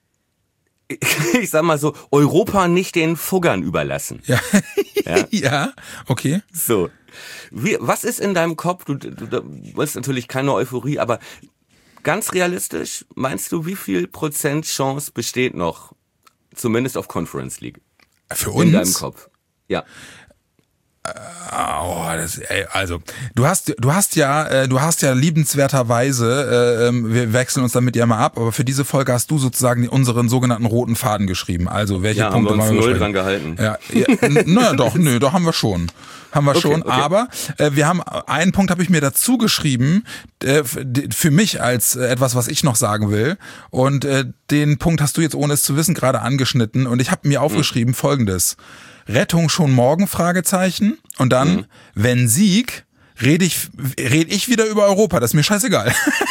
ich sag mal so, Europa nicht den Fuggern überlassen. Ja, ja? ja, okay. So. Wie, was ist in deinem Kopf? Du, du, du willst natürlich keine Euphorie, aber ganz realistisch, meinst du, wie viel Prozent Chance besteht noch, zumindest auf Conference League? Für uns? In deinem Kopf. Ja. Oh, das, ey, also du hast, du hast ja, äh, du hast ja liebenswerterweise, äh, wir wechseln uns damit ja mal ab, aber für diese Folge hast du sozusagen unseren sogenannten roten Faden geschrieben. Also welche ja, Punkte haben wir uns wollen wir null dran gehalten. Ja, ja, naja, doch, nö, doch haben wir schon. Haben wir okay, schon, okay. aber äh, wir haben einen Punkt habe ich mir dazu geschrieben, äh, für mich als äh, etwas, was ich noch sagen will. Und äh, den Punkt hast du jetzt, ohne es zu wissen, gerade angeschnitten. Und ich habe mir aufgeschrieben, mhm. folgendes. Rettung schon morgen, Fragezeichen. Und dann, mhm. wenn Sieg, rede ich, red ich wieder über Europa. Das ist mir scheißegal.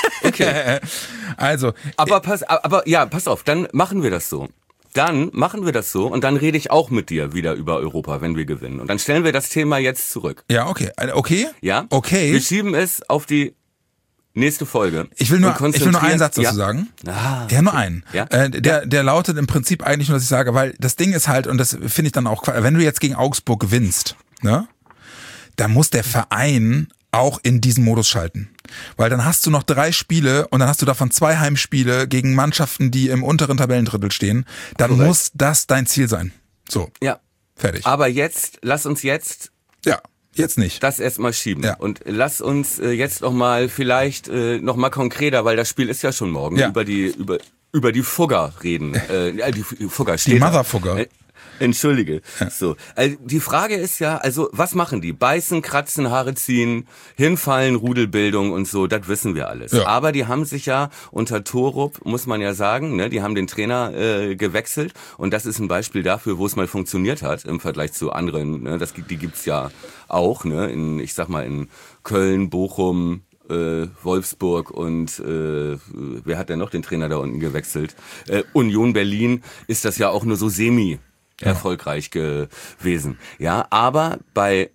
Okay. Also. Aber pass, aber ja, pass auf, dann machen wir das so. Dann machen wir das so und dann rede ich auch mit dir wieder über Europa, wenn wir gewinnen. Und dann stellen wir das Thema jetzt zurück. Ja, okay. Okay? Ja? Okay. Wir schieben es auf die nächste Folge. Ich will nur, ich will nur einen Satz dazu ja? sagen. Ah, ja, nur einen. Ja? Äh, der, der lautet im Prinzip eigentlich nur, dass ich sage, weil das Ding ist halt, und das finde ich dann auch, wenn du jetzt gegen Augsburg gewinnst, ne, dann muss der Verein auch in diesen Modus schalten. Weil dann hast du noch drei Spiele und dann hast du davon zwei Heimspiele gegen Mannschaften, die im unteren Tabellendrittel stehen. Dann Korrekt. Muss das dein Ziel sein. So. Ja. Fertig. Aber jetzt, lass uns jetzt. Ja. Jetzt nicht. Das erstmal schieben. Ja. Und lass uns äh, jetzt noch mal vielleicht äh, noch mal konkreter, weil das Spiel ist ja schon morgen, ja. über die über über die Fugger reden. Äh, die Fugger steht Die Motherfugger. Äh, Entschuldige. Ja. So, also die Frage ist ja, also was machen die? Beißen, kratzen, Haare ziehen, hinfallen, Rudelbildung und so, das wissen wir alles. Ja. Aber die haben sich ja unter Torup, muss man ja sagen, ne, die haben den Trainer äh, gewechselt und das ist ein Beispiel dafür, wo es mal funktioniert hat im Vergleich zu anderen. Ne, das die gibt's ja auch, ne, in, ich sag mal in Köln, Bochum, Äh, Wolfsburg und äh, wer hat denn noch den Trainer da unten gewechselt? Äh, Union Berlin ist das ja auch nur so semi ja. erfolgreich gewesen. Ja, aber bei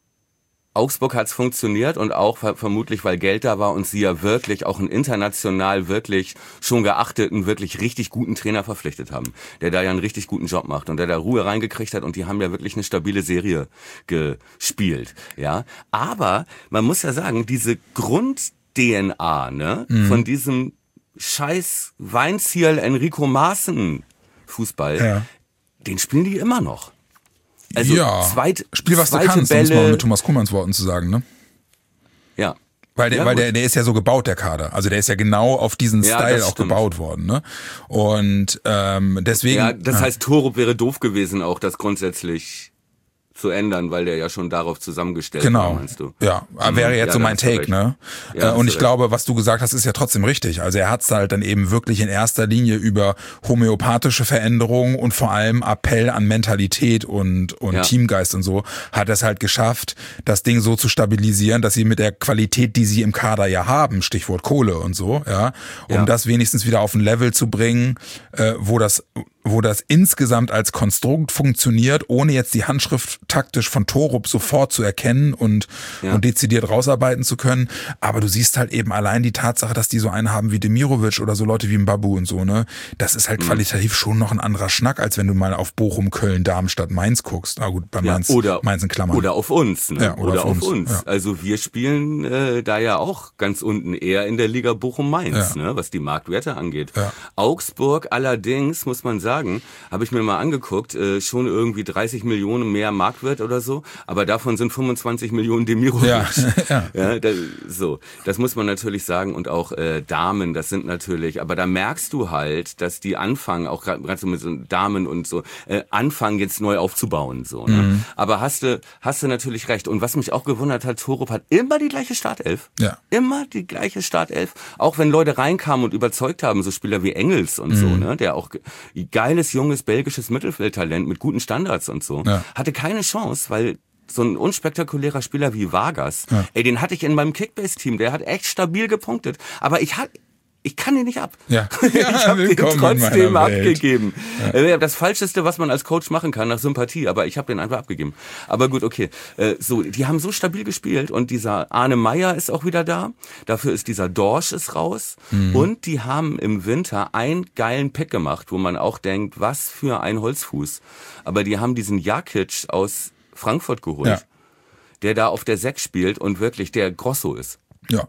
Augsburg hat's funktioniert und auch vermutlich, weil Geld da war und sie ja wirklich auch einen international wirklich schon geachteten, wirklich richtig guten Trainer verpflichtet haben, der da ja einen richtig guten Job macht und der da Ruhe reingekriegt hat und die haben ja wirklich eine stabile Serie gespielt, ja. Aber man muss ja sagen, diese Grund-D N A, ne, mhm. von diesem scheiß Weinzierl Enrico Maaßen Fußball, ja. den spielen die immer noch. Also ja, zweit, Spiel, was zweite du kannst, Bälle. um es mal mit Thomas Kuhmanns Worten zu sagen, ne? Ja. Weil, der, ja, weil der, der ist ja so gebaut, der Kader. Also der ist ja genau auf diesen ja, Style auch stimmt. gebaut worden, ne? Und ähm, deswegen. Ja, das ja. heißt, Torup wäre doof gewesen, auch das grundsätzlich zu ändern, weil der ja schon darauf zusammengestellt genau. war, meinst du? Ja, wäre jetzt ja, so mein Take, ne? Ja, und ich recht. glaube, was du gesagt hast, ist ja trotzdem richtig. Also er hat es halt dann eben wirklich in erster Linie über homöopathische Veränderungen und vor allem Appell an Mentalität und und ja. Teamgeist und so, hat es halt geschafft, das Ding so zu stabilisieren, dass sie mit der Qualität, die sie im Kader ja haben, Stichwort Kohle und so, ja, um ja. das wenigstens wieder auf ein Level zu bringen, äh, wo das wo das insgesamt als Konstrukt funktioniert, ohne jetzt die Handschrift taktisch von Torup sofort zu erkennen und, ja. und dezidiert rausarbeiten zu können. Aber du siehst halt eben allein die Tatsache, dass die so einen haben wie Demirovic oder so Leute wie Mbabu und so, ne? Das ist halt mhm. qualitativ schon noch ein anderer Schnack, als wenn du mal auf Bochum, Köln, Darmstadt, Mainz guckst. Na gut, bei Mainz, ja, oder, Mainz in Klammern. Oder auf uns, ne? Ja, oder, oder auf uns. Auf uns. Ja. Also wir spielen äh, da ja auch ganz unten eher in der Liga Bochum-Mainz, ja. ne? Was die Marktwerte angeht. Ja. Augsburg allerdings, muss man sagen, habe ich mir mal angeguckt, äh, schon irgendwie dreißig Millionen mehr Marktwert oder so, aber davon sind fünfundzwanzig Millionen Demirovic. Ja, ja. ja das, so, das muss man natürlich sagen und auch äh, Damen, das sind natürlich, aber da merkst du halt, dass die anfangen, auch gerade so mit so Damen und so, äh, anfangen jetzt neu aufzubauen, so. Ne? Mhm. Aber hast du, hast du natürlich recht. Und was mich auch gewundert hat, Torup hat immer die gleiche Startelf. Ja. Immer die gleiche Startelf. Auch wenn Leute reinkamen und überzeugt haben, so Spieler wie Engels und mhm. so, ne, der auch geiles, junges, belgisches Mittelfeldtalent mit guten Standards und so, ja. hatte keine Chance, weil so ein unspektakulärer Spieler wie Vargas, ja. ey, den hatte ich in meinem Kickbase-Team, der hat echt stabil gepunktet. Aber ich hatte, ich kann den nicht ab. Ja. ich habe den trotzdem abgegeben. Ja. Das Falscheste, was man als Coach machen kann, nach Sympathie, aber ich habe den einfach abgegeben. Aber gut, okay. So, die haben so stabil gespielt und dieser Arne Meyer ist auch wieder da. Dafür ist dieser Dorsch ist raus. Mhm. Und die haben im Winter einen geilen Pick gemacht, wo man auch denkt, was für ein Holzfuß. Aber die haben diesen Jakic aus Frankfurt geholt, ja. der da auf der sechs spielt und wirklich der Grosso ist. Ja.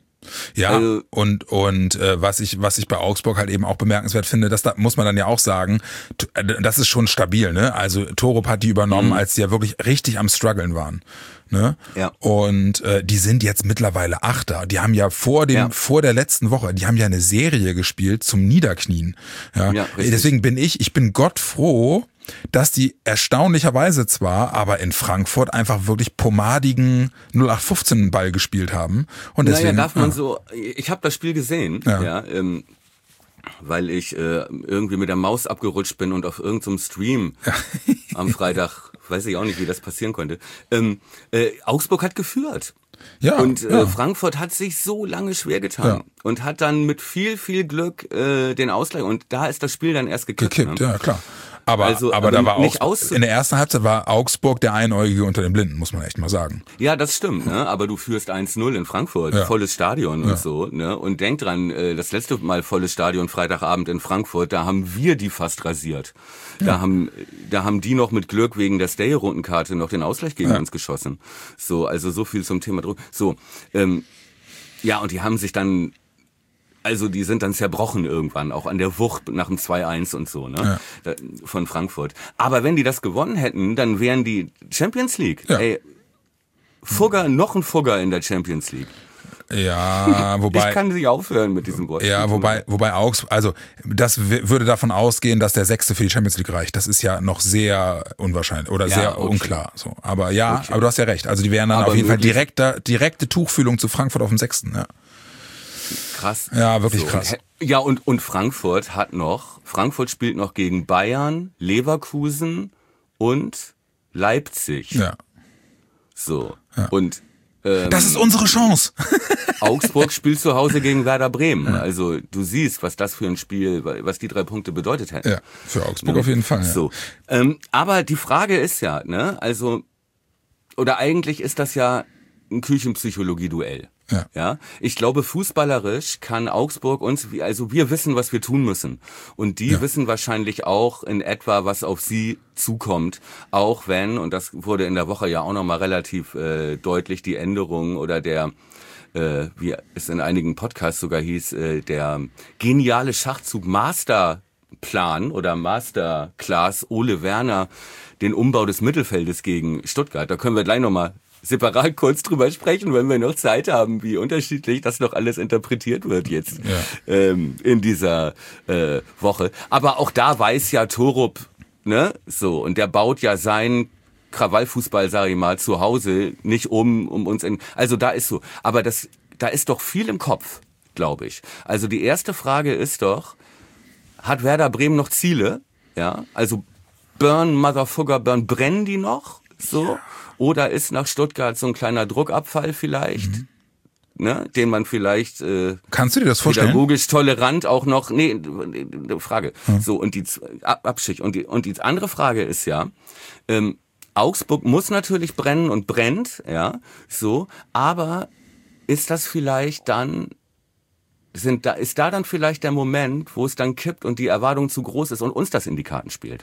Ja, also, und und äh, was ich was ich bei Augsburg halt eben auch bemerkenswert finde, das da muss man dann ja auch sagen, das ist schon stabil, ne? Also Torup hat die übernommen, mhm. als die ja wirklich richtig am struggeln waren. Ne? Ja. Und äh, die sind jetzt mittlerweile Achter. Die haben ja vor dem Ja. vor der letzten Woche, die haben ja eine Serie gespielt zum Niederknien. Ja, Ja, richtig. deswegen bin ich, ich bin Gott froh, dass die erstaunlicherweise zwar, aber in Frankfurt einfach wirklich pomadigen null acht fünfzehn Ball gespielt haben. Und deswegen naja, darf man ja. so, ich habe das Spiel gesehen, Ja. ja, ähm, weil ich äh, irgendwie mit der Maus abgerutscht bin und auf irgendeinem Stream am Freitag, weiß ich auch nicht, wie das passieren konnte. Ähm, äh, Augsburg hat geführt. Ja, und äh, ja. Frankfurt hat sich so lange schwer getan Ja. und hat dann mit viel, viel Glück äh, den Ausgleich, und da ist das Spiel dann erst gekippt. gekippt, ne? ja klar. Aber, Also, aber, aber da war nicht Augsburg, auszu- in der ersten Halbzeit war Augsburg der Einäugige unter den Blinden, muss man echt mal sagen. Ja, das stimmt, ne? Aber du führst eins null in Frankfurt, Ja. volles Stadion Ja. und so, ne? Und denk dran, äh, das letzte Mal volles Stadion Freitagabend in Frankfurt, da haben wir die fast rasiert. Da haben da haben die noch mit Glück wegen der Stay-Rundenkarte noch den Ausgleich gegen Ja. uns geschossen. So, also so viel zum Thema Druck. So, ähm, ja, und die haben sich dann, also die sind dann zerbrochen irgendwann, auch an der Wucht nach dem zwei eins und so, ne? Da, von Frankfurt. Aber wenn die das gewonnen hätten, dann wären die Champions League. Ja. Ey, Fugger, noch ein Fugger in der Champions League. Ja, wobei Ich kann nicht aufhören mit diesem Wort. ja, wobei wobei Augsburg, also das w- würde davon ausgehen, dass der Sechste für die Champions League reicht. Das ist ja noch sehr unwahrscheinlich oder Ja, sehr okay. unklar. So, aber ja, Okay. aber du hast ja recht. Also die wären dann Aber auf jeden Fall möglich- direkter direkte Tuchfühlung zu Frankfurt auf dem Sechsten. Ja, Krass. ja wirklich So, krass. und he- Ja, und, und Frankfurt hat noch, Frankfurt spielt noch gegen Bayern, Leverkusen und Leipzig. Ja, So. Und ähm, das ist unsere Chance. Augsburg spielt zu Hause gegen Werder Bremen. Also du siehst, was das für ein Spiel, was die drei Punkte bedeutet hätten. Ja, für Augsburg auf jeden Fall. Ja. So. Ähm, aber die Frage ist ja, ne, also, oder eigentlich ist das ja ein Küchenpsychologie-Duell. Ja. Ja, ich glaube, fußballerisch kann Augsburg uns, also wir wissen, was wir tun müssen. Und die Ja. wissen wahrscheinlich auch in etwa, was auf sie zukommt. Auch wenn, und das wurde in der Woche ja auch nochmal relativ äh, deutlich, die Änderung oder der, äh, wie es in einigen Podcasts sogar hieß, äh, der geniale Schachzug Masterplan oder Masterclass Ole Werner, den Umbau des Mittelfeldes gegen Stuttgart. Da können wir gleich nochmal separat kurz drüber sprechen, wenn wir noch Zeit haben, wie unterschiedlich das noch alles interpretiert wird jetzt Ja. ähm, in dieser äh, Woche. Aber auch da weiß ja Torup, ne, so, und der baut ja sein Krawallfußball, sag ich mal, zu Hause nicht um, um uns in, also da ist so, aber das, da ist doch viel im Kopf, glaube ich. Also die erste Frage ist doch, hat Werder Bremen noch Ziele? Ja, also Burn, Motherfucker, Burn, brennen die noch? So? Oder ist nach Stuttgart so ein kleiner Druckabfall vielleicht, mhm. ne, den man vielleicht äh, Kannst du dir das vorstellen? pädagogisch tolerant auch noch, nee, eine Frage. Hm. So, und die Ab, Abschicht. Und die, und die andere Frage ist ja, ähm, Augsburg muss natürlich brennen und brennt, ja, so, aber ist das vielleicht dann, sind da, ist da dann vielleicht der Moment, wo es dann kippt und die Erwartung zu groß ist und uns das in die Karten spielt?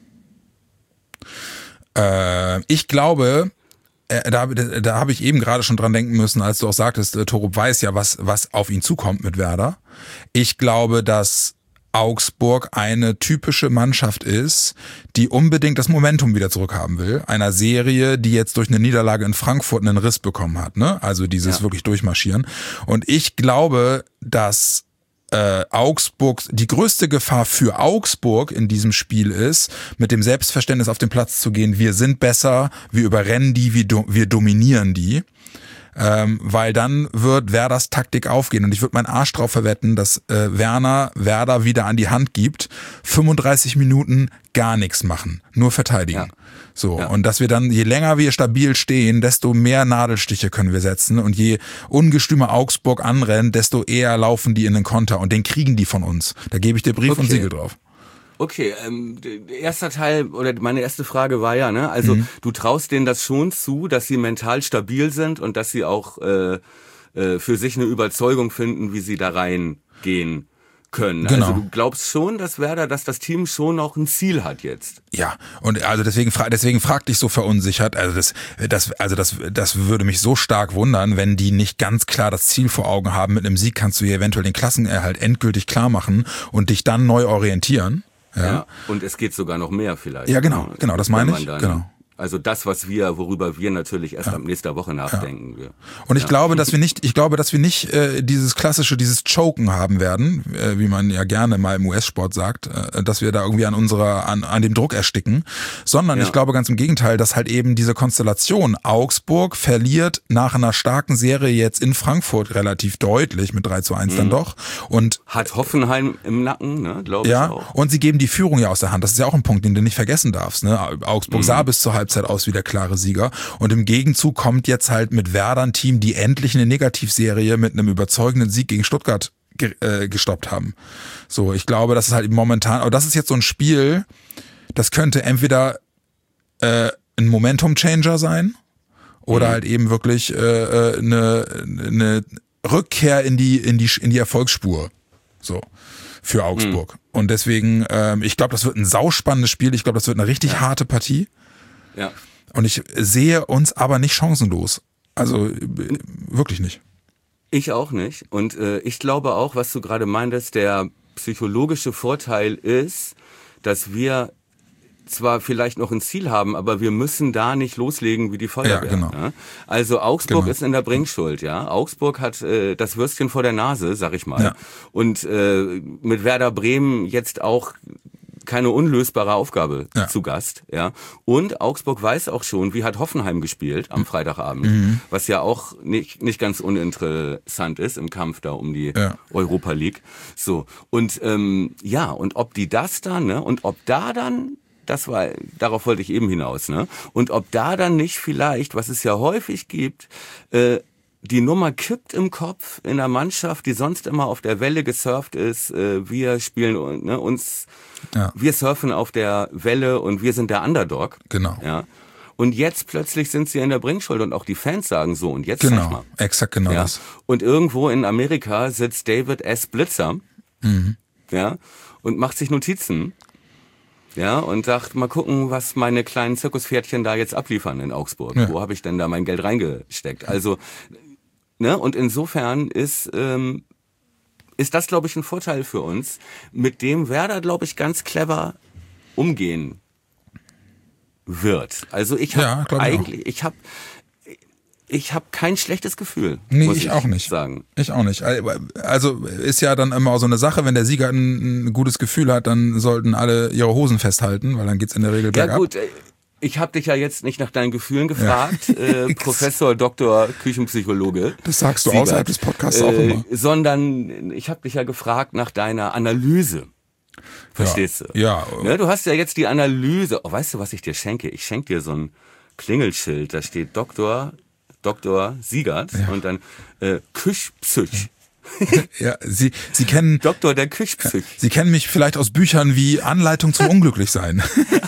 Äh, ich glaube, äh, da, da, da habe ich eben gerade schon dran denken müssen, als du auch sagtest, äh, Torup weiß ja, was, was auf ihn zukommt mit Werder. Ich glaube, dass Augsburg eine typische Mannschaft ist, die unbedingt das Momentum wieder zurückhaben will. Einer Serie, die jetzt durch eine Niederlage in Frankfurt einen Riss bekommen hat, ne? Also dieses ja. wirklich Durchmarschieren. Und ich glaube, dass Äh, Augsburg, die größte Gefahr für Augsburg in diesem Spiel ist, mit dem Selbstverständnis auf den Platz zu gehen, wir sind besser, wir überrennen die, wir, do, wir dominieren die, ähm, weil dann wird Werders Taktik aufgehen und ich würde meinen Arsch drauf verwetten, dass äh, Werner Werder wieder an die Hand gibt, fünfunddreißig Minuten gar nichts machen, nur verteidigen. Ja. So, ja. und dass wir dann, je länger wir stabil stehen, desto mehr Nadelstiche können wir setzen und je ungestümer Augsburg anrennt, desto eher laufen die in den Konter und den kriegen die von uns. Da gebe ich dir Brief okay. und Siegel drauf. Okay, ähm, erster Teil oder meine erste Frage war ja, ne, also mhm. du traust denen das schon zu, dass sie mental stabil sind und dass sie auch äh, äh, für sich eine Überzeugung finden, wie sie da reingehen können. Genau. Also du glaubst schon, dass Werder, dass das Team schon noch ein Ziel hat jetzt. Ja, und also deswegen deswegen fragte ich so verunsichert, also das das also das das würde mich so stark wundern, wenn die nicht ganz klar das Ziel vor Augen haben. Mit einem Sieg kannst du hier eventuell den Klassenerhalt endgültig klar machen und dich dann neu orientieren. Ja. ja und es geht sogar noch mehr vielleicht. Ja, genau, genau, das meine ich. Dann, genau. Also das, was wir, worüber wir natürlich erst ja. ab nächster Woche nachdenken. Ja. Und ich ja. glaube, dass wir nicht, ich glaube, dass wir nicht äh, dieses klassische, dieses Choken haben werden, äh, wie man ja gerne mal im U S-Sport sagt, äh, dass wir da irgendwie an unserer, an, an dem Druck ersticken, sondern ja. ich glaube ganz im Gegenteil, dass halt eben diese Konstellation Augsburg verliert nach einer starken Serie jetzt in Frankfurt relativ deutlich mit drei zu eins mhm. dann doch und hat Hoffenheim im Nacken, ne, glaube ja, ich auch. Und sie geben die Führung ja aus der Hand. Das ist ja auch ein Punkt, den du nicht vergessen darfst, ne? Augsburg mhm. sah bis zur Halbzeit aus wie der klare Sieger. Und im Gegenzug kommt jetzt halt mit Werder ein Team, die endlich eine Negativserie mit einem überzeugenden Sieg gegen Stuttgart ge- äh, gestoppt haben. So, ich glaube, das ist halt momentan, aber das ist jetzt so ein Spiel, das könnte entweder äh, ein Momentum-Changer sein oder mhm. halt eben wirklich äh, eine, eine Rückkehr in die, in die, in die Erfolgsspur. So. Für Augsburg. Mhm. Und deswegen, ähm, ich glaube, das wird ein sauspannendes Spiel. Ich glaube, das wird eine richtig ja. harte Partie. Ja. Und ich sehe uns aber nicht chancenlos. Also wirklich nicht. Ich auch nicht. Und äh, ich glaube auch, was du gerade meintest, der psychologische Vorteil ist, dass wir zwar vielleicht noch ein Ziel haben, aber wir müssen da nicht loslegen wie die Feuerwehr. Ja, genau. Ja? Also Augsburg genau. ist in der Bringschuld, ja. Augsburg hat äh, das Würstchen vor der Nase, sag ich mal. Ja. Und äh, mit Werder Bremen jetzt auch keine unlösbare Aufgabe ja. zu Gast, ja. Und Augsburg weiß auch schon, wie hat Hoffenheim gespielt am Freitagabend, mhm. was ja auch nicht nicht ganz uninteressant ist im Kampf da um die ja. Europa League. So und ähm, ja und ob die das dann, ne? Und ob da dann Das war, darauf wollte ich eben hinaus, ne? Und ob da dann nicht vielleicht, was es ja häufig gibt, äh, die Nummer kippt im Kopf in der Mannschaft, die sonst immer auf der Welle gesurft ist. Äh, wir spielen, ne, uns, ja. wir surfen auf der Welle und wir sind der Underdog. Genau. Ja. Und jetzt plötzlich sind sie in der Bringschuld und auch die Fans sagen so, und jetzt genau. sag mal. Exakt genau ja? das. Und irgendwo in Amerika sitzt David S. Blitzer, mhm. ja, und macht sich Notizen. Ja, und sagt, mal gucken, was meine kleinen Zirkuspferdchen da jetzt abliefern in Augsburg. Ja. Wo habe ich denn da mein Geld reingesteckt? Also, ne, und insofern ist, ähm, ist das, glaube ich, ein Vorteil für uns, mit dem Werder, glaube ich, ganz clever umgehen wird. Also ich habe ja, eigentlich, ich, ich habe Ich habe kein schlechtes Gefühl. Nee, muss ich, ich auch nicht. Sagen. Ich auch nicht. Also ist ja dann immer so eine Sache, wenn der Sieger ein, ein gutes Gefühl hat, dann sollten alle ihre Hosen festhalten, weil dann geht's in der Regel bergab. Ja gut, ich habe dich ja jetzt nicht nach deinen Gefühlen gefragt, ja. äh, Professor, Doktor, Küchenpsychologe. Das sagst du Siegert, außerhalb des Podcasts auch immer. Äh, sondern ich habe dich ja gefragt nach deiner Analyse. Verstehst ja. du? Ja. Ne, du hast ja jetzt die Analyse. Oh, weißt du, was ich dir schenke? Ich schenke dir so ein Klingelschild, da steht Doktor... Doktor Siegert ja. und dann äh, Küchpsych. Ja, Sie, Sie kennen... Doktor der Küchpsych. Ja, Sie kennen mich vielleicht aus Büchern wie Anleitung zum Unglücklichsein.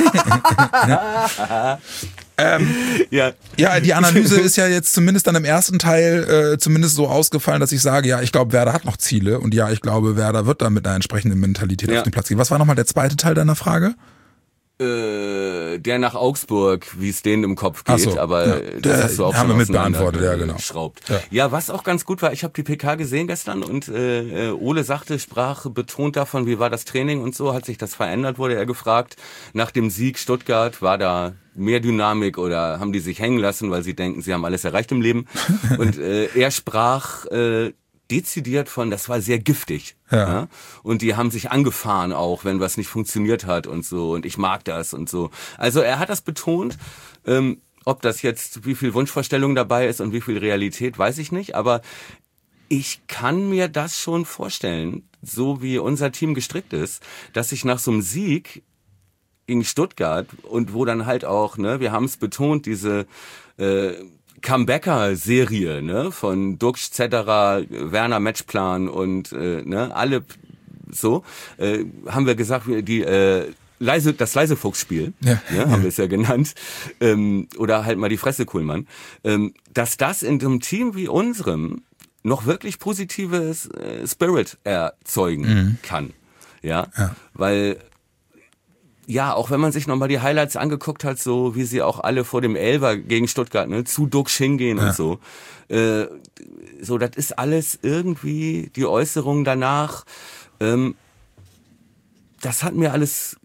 ähm, ja. ja, die Analyse ist ja jetzt zumindest dann im ersten Teil äh, zumindest so ausgefallen, dass ich sage, ja, ich glaube, Werder hat noch Ziele und ja, ich glaube, Werder wird da mit einer entsprechenden Mentalität ja. auf den Platz gehen. Was war nochmal der zweite Teil deiner Frage? Der nach Augsburg, wie es denen im Kopf geht, so, aber ja. das hast du auch haben schon wir mit beantwortet, ja genau. Geschraubt. Ja. ja, was auch ganz gut war, ich habe die P K gesehen gestern und äh, Ole sagte, sprach betont davon, wie war das Training und so, hat sich das verändert, wurde er gefragt. Nach dem Sieg Stuttgart war da mehr Dynamik oder haben die sich hängen lassen, weil sie denken, sie haben alles erreicht im Leben. Und äh, er sprach äh, dezidiert von, das war sehr giftig. Ja. Ja. Und die haben sich angefahren auch, wenn was nicht funktioniert hat und so. Und ich mag das und so. Also er hat das betont. Ähm, ob das jetzt, wie viel Wunschvorstellung dabei ist und wie viel Realität, weiß ich nicht. Aber ich kann mir das schon vorstellen, so wie unser Team gestrickt ist, dass ich nach so einem Sieg gegen Stuttgart und wo dann halt auch, ne, wir haben es betont, diese äh, Comebacker-Serie, ne, von Duxch, Zetterer, Werner Matchplan und äh, ne, alle so, äh, haben wir gesagt, die äh, leise, das Leisefuchsspiel, ja, ne, haben wir es ja genannt, ähm, oder halt mal die Fresse Kuhlmann, ähm, dass das in einem Team wie unserem noch wirklich positives äh, Spirit erzeugen mhm. kann, ja, ja. weil ja, auch wenn man sich nochmal die Highlights angeguckt hat, so wie sie auch alle vor dem Elfer gegen Stuttgart, ne, zu Duxch hingehen ja. und so. Äh, so, das ist alles irgendwie die Äußerung danach. Ähm, das hat mir alles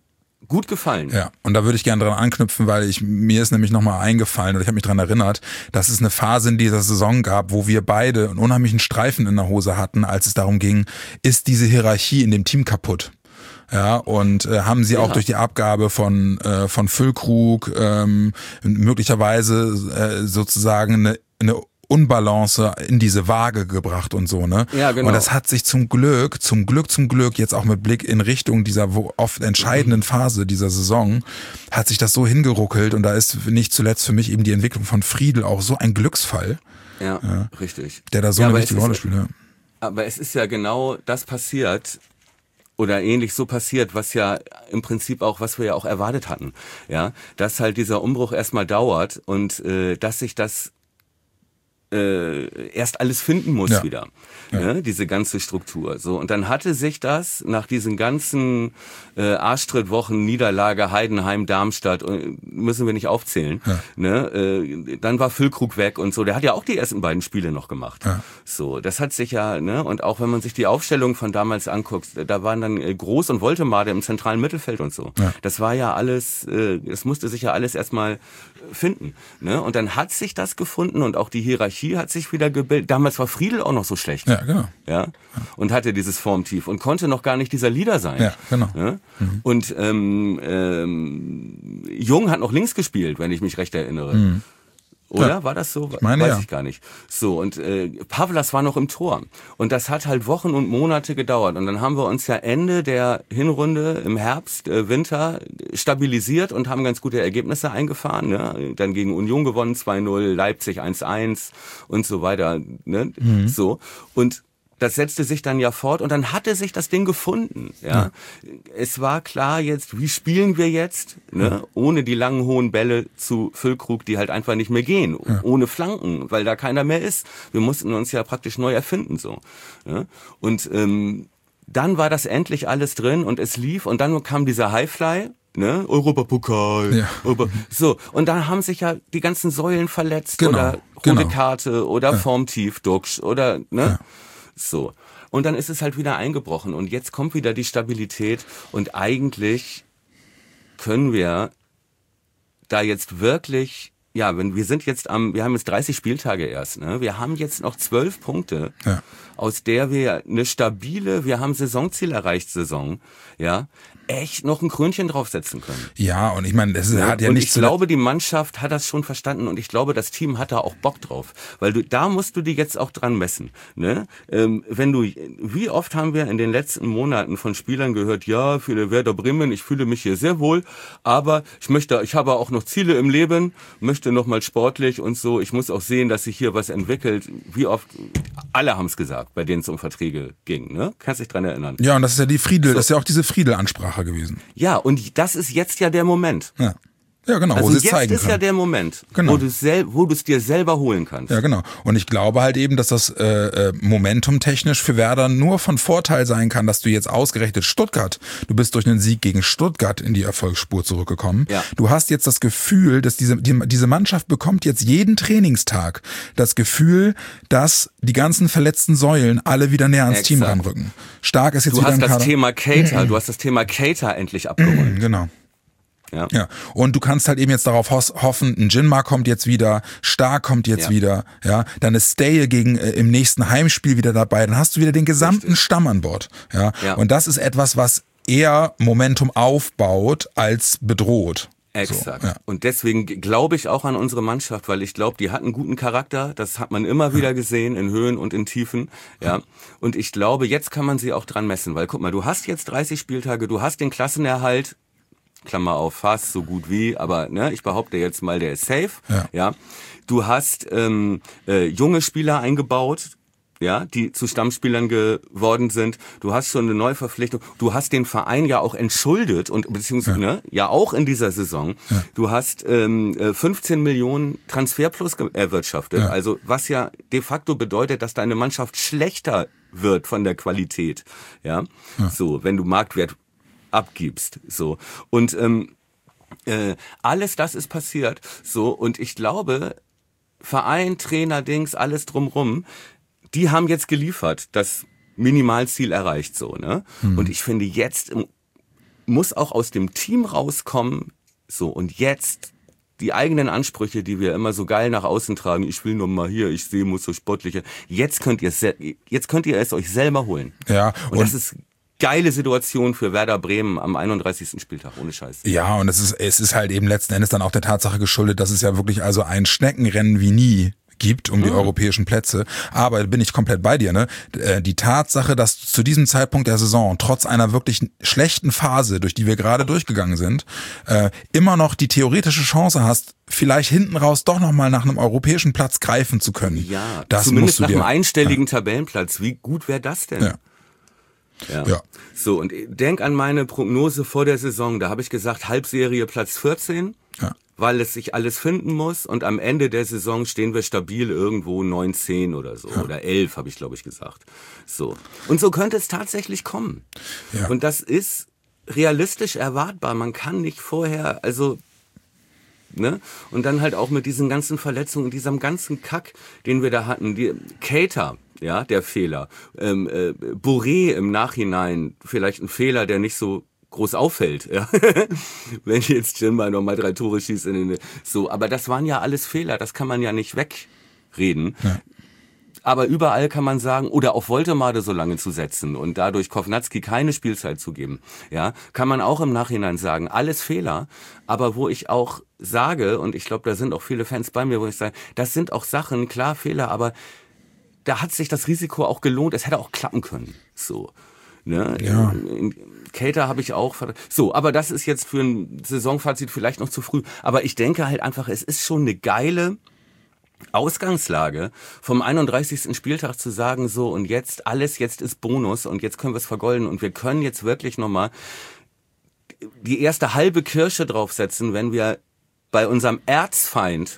gut gefallen. Ja, und da würde ich gerne dran anknüpfen, weil ich mir ist nämlich nochmal eingefallen oder ich habe mich dran erinnert, dass es eine Phase in dieser Saison gab, wo wir beide einen unheimlichen Streifen in der Hose hatten, als es darum ging, ist diese Hierarchie in dem Team kaputt? Ja, und äh, haben sie ja. auch durch die Abgabe von äh, von Füllkrug ähm, möglicherweise äh, sozusagen eine, eine Unbalance in diese Waage gebracht und so, ne? Ja, genau. Und das hat sich zum Glück, zum Glück, zum Glück, jetzt auch mit Blick in Richtung dieser oft entscheidenden Phase dieser Saison, hat sich das so hingeruckelt und da ist nicht zuletzt für mich eben die Entwicklung von Friedl auch so ein Glücksfall. Ja, ja. Richtig. Der da so ja, eine wichtige Rolle spielt. Ja. Aber es ist ja genau das passiert, oder ähnlich so passiert, was ja im Prinzip auch, was wir ja auch erwartet hatten, ja, dass halt dieser Umbruch erstmal dauert und äh, dass sich das äh, erst alles finden muss ja. wieder, ja. Ne, diese ganze Struktur. So, und dann hatte sich das nach diesen ganzen äh, Arschtrittwochen, Niederlage, Heidenheim, Darmstadt, müssen wir nicht aufzählen, ja. ne, äh, dann war Füllkrug weg und so, der hat ja auch die ersten beiden Spiele noch gemacht. Ja. So, das hat sich ja, ne, und auch wenn man sich die Aufstellung von damals anguckt, da waren dann äh, Groß und Woltemade im zentralen Mittelfeld und so. Ja. Das war ja alles, äh, das musste sich ja alles erstmal finden, ne, und dann hat sich das gefunden und auch die Hierarchie hat sich wieder gebildet. Damals war Friedl auch noch so schlecht. Ja, genau. Ja, und hatte dieses Formtief und konnte noch gar nicht dieser Leader sein. Ja, genau. Ja? Mhm. Und ähm, ähm, Jung hat noch links gespielt, wenn ich mich recht erinnere. Mhm. Oder? Ja. War das so? Ich meine, Weiß ja. ich gar nicht. So, und äh, Pavlas war noch im Tor. Und das hat halt Wochen und Monate gedauert. Und dann haben wir uns ja Ende der Hinrunde im Herbst, äh, Winter stabilisiert und haben ganz gute Ergebnisse eingefahren. Ne? Dann gegen Union gewonnen, zwei null, Leipzig eins eins und so weiter. Ne? Mhm. So. Und das setzte sich dann ja fort und dann hatte sich das Ding gefunden. Ja, ja. Es war klar jetzt, wie spielen wir jetzt, ne? Ja. Ohne die langen hohen Bälle zu Füllkrug, die halt einfach nicht mehr gehen, ja. ohne Flanken, weil da keiner mehr ist. Wir mussten uns ja praktisch neu erfinden so. Ja? Und ähm, dann war das endlich alles drin und es lief und dann kam dieser Highfly. Ne? Europapokal. Ja. Europa. So, und dann haben sich ja die ganzen Säulen verletzt genau. oder rote genau. Karte oder ja. Formtief, Duxch oder ne? Ja. So. Und dann ist es halt wieder eingebrochen und jetzt kommt wieder die Stabilität und eigentlich können wir da jetzt wirklich, ja, wenn wir sind jetzt am, wir haben jetzt dreißig Spieltage erst, ne? Wir haben jetzt noch zwölf Punkte, ja. aus der wir eine stabile, wir haben Saisonziel erreicht, Saison, ja, echt noch ein Krönchen draufsetzen können. Ja, und ich meine, das ja, hat ja und nicht ich glaube, die Mannschaft hat das schon verstanden und ich glaube, das Team hat da auch Bock drauf, weil du, da musst du die jetzt auch dran messen, ne? Ähm, wenn du, wie oft haben wir in den letzten Monaten von Spielern gehört, ja, für den Werder Bremen, ich fühle mich hier sehr wohl, aber ich möchte, ich habe auch noch Ziele im Leben, möchte noch mal sportlich und so, ich muss auch sehen, dass sich hier was entwickelt. Wie oft, alle haben es gesagt, bei denen es um Verträge ging, ne? Kannst dich dran erinnern. Ja, und das ist ja die Friedl, so. Das ist ja auch diese Friedl-Ansprache gewesen. Ja, und das ist jetzt ja der Moment. Ja. Ja, genau, also wo sie jetzt zeigen ist können. Ja der Moment, genau. wo du sel- wo du es dir selber holen kannst. Ja, genau. Und ich glaube halt eben, dass das äh, Momentum technisch für Werder nur von Vorteil sein kann, dass du jetzt ausgerechnet Stuttgart, du bist durch einen Sieg gegen Stuttgart in die Erfolgsspur zurückgekommen. Ja. Du hast jetzt das Gefühl, dass diese die, diese Mannschaft bekommt jetzt jeden Trainingstag das Gefühl, dass die ganzen verletzten Säulen alle wieder näher ans Exakt. Team ranrücken. Stark ist jetzt du wieder hast ein das Kader. Thema Cater, du hast das Thema Cater endlich abgeräumt. Genau. Ja. ja, und du kannst halt eben jetzt darauf hoffen, ein Jinma kommt jetzt wieder, Stark kommt jetzt ja. wieder, ja, dann ist Stay gegen äh, im nächsten Heimspiel wieder dabei, dann hast du wieder den gesamten Richtig. Stamm an Bord, ja? ja, und das ist etwas, was eher Momentum aufbaut als bedroht. Exakt. So, ja. Und deswegen glaube ich auch an unsere Mannschaft, weil ich glaube, die hat einen guten Charakter. Das hat man immer wieder gesehen in Höhen und in Tiefen. Ja. Und ich glaube, jetzt kann man sie auch dran messen, weil guck mal, du hast jetzt dreißig Spieltage, du hast den Klassenerhalt. Klammer auf, fast so gut wie, aber ne, ich behaupte jetzt mal, der ist safe. Ja. ja. Du hast ähm, äh, junge Spieler eingebaut, ja, die zu Stammspielern geworden sind. Du hast schon eine Neuverpflichtung. Du hast den Verein ja auch entschuldet und beziehungsweise ja, ne, ja auch in dieser Saison. Ja. Du hast ähm, fünfzehn Millionen Transferplus erwirtschaftet. Ja. Also was ja de facto bedeutet, dass deine Mannschaft schlechter wird von der Qualität. Ja, ja. So, wenn du Marktwert abgibst, so. Und ähm, äh, alles das ist passiert, so. Und ich glaube, Verein, Trainer, Dings, alles drumrum, die haben jetzt geliefert, das Minimalziel erreicht, so, ne? Mhm. Und ich finde jetzt im muss auch aus dem Team rauskommen, so, und jetzt die eigenen Ansprüche, die wir immer so geil nach außen tragen, ich will noch mal hier, ich sehe, muss so sportliche, jetzt könnt ihr jetzt könnt ihr es euch selber holen. Ja, und, und das ist geile Situation für Werder Bremen am einunddreißigsten Spieltag, ohne Scheiß. Ja, und es ist, es ist halt eben letzten Endes dann auch der Tatsache geschuldet, dass es ja wirklich also ein Schneckenrennen wie nie gibt um die mhm. europäischen Plätze. Aber da bin ich komplett bei dir, ne? Die Tatsache, dass du zu diesem Zeitpunkt der Saison, trotz einer wirklich schlechten Phase, durch die wir gerade durchgegangen sind, äh, immer noch die theoretische Chance hast, vielleicht hinten raus doch nochmal nach einem europäischen Platz greifen zu können. Ja, das zumindest musst du nach dir, einem einstelligen ja. Tabellenplatz. Wie gut wäre das denn? Ja. Ja. ja. So, und denk an meine Prognose vor der Saison. Da habe ich gesagt, Halbserie Platz vierzehn, ja. weil es sich alles finden muss. Und am Ende der Saison stehen wir stabil irgendwo neun, zehn oder so. Ja. Oder elf, habe ich, glaube ich, gesagt. So. Und so könnte es tatsächlich kommen. Ja. Und das ist realistisch erwartbar. Man kann nicht vorher, also... Ne? Und dann halt auch mit diesen ganzen Verletzungen, diesem ganzen Kack, den wir da hatten. Die Keita, ja, der Fehler. Ähm, äh, Boré im Nachhinein, vielleicht ein Fehler, der nicht so groß auffällt. Ja? Wenn jetzt Jimba nochmal drei Tore schießt. In den, so, aber das waren ja alles Fehler, das kann man ja nicht wegreden. Ja. Aber überall kann man sagen, oder auf Woltemade so lange zu setzen und dadurch Kovnatski keine Spielzeit zu geben, ja, kann man auch im Nachhinein sagen, alles Fehler. Aber wo ich auch sage, und ich glaube, da sind auch viele Fans bei mir, wo ich sage, das sind auch Sachen, klar Fehler, aber da hat sich das Risiko auch gelohnt, es hätte auch klappen können. So, ne? Ja. In, in, Keita habe ich auch. So, aber das ist jetzt für ein Saisonfazit vielleicht noch zu früh. Aber ich denke halt einfach, es ist schon eine geile Ausgangslage, vom einunddreißigsten Spieltag zu sagen, so und jetzt alles, jetzt ist Bonus und jetzt können wir es vergolden und wir können jetzt wirklich nochmal die erste halbe Kirsche draufsetzen, wenn wir bei unserem Erzfeind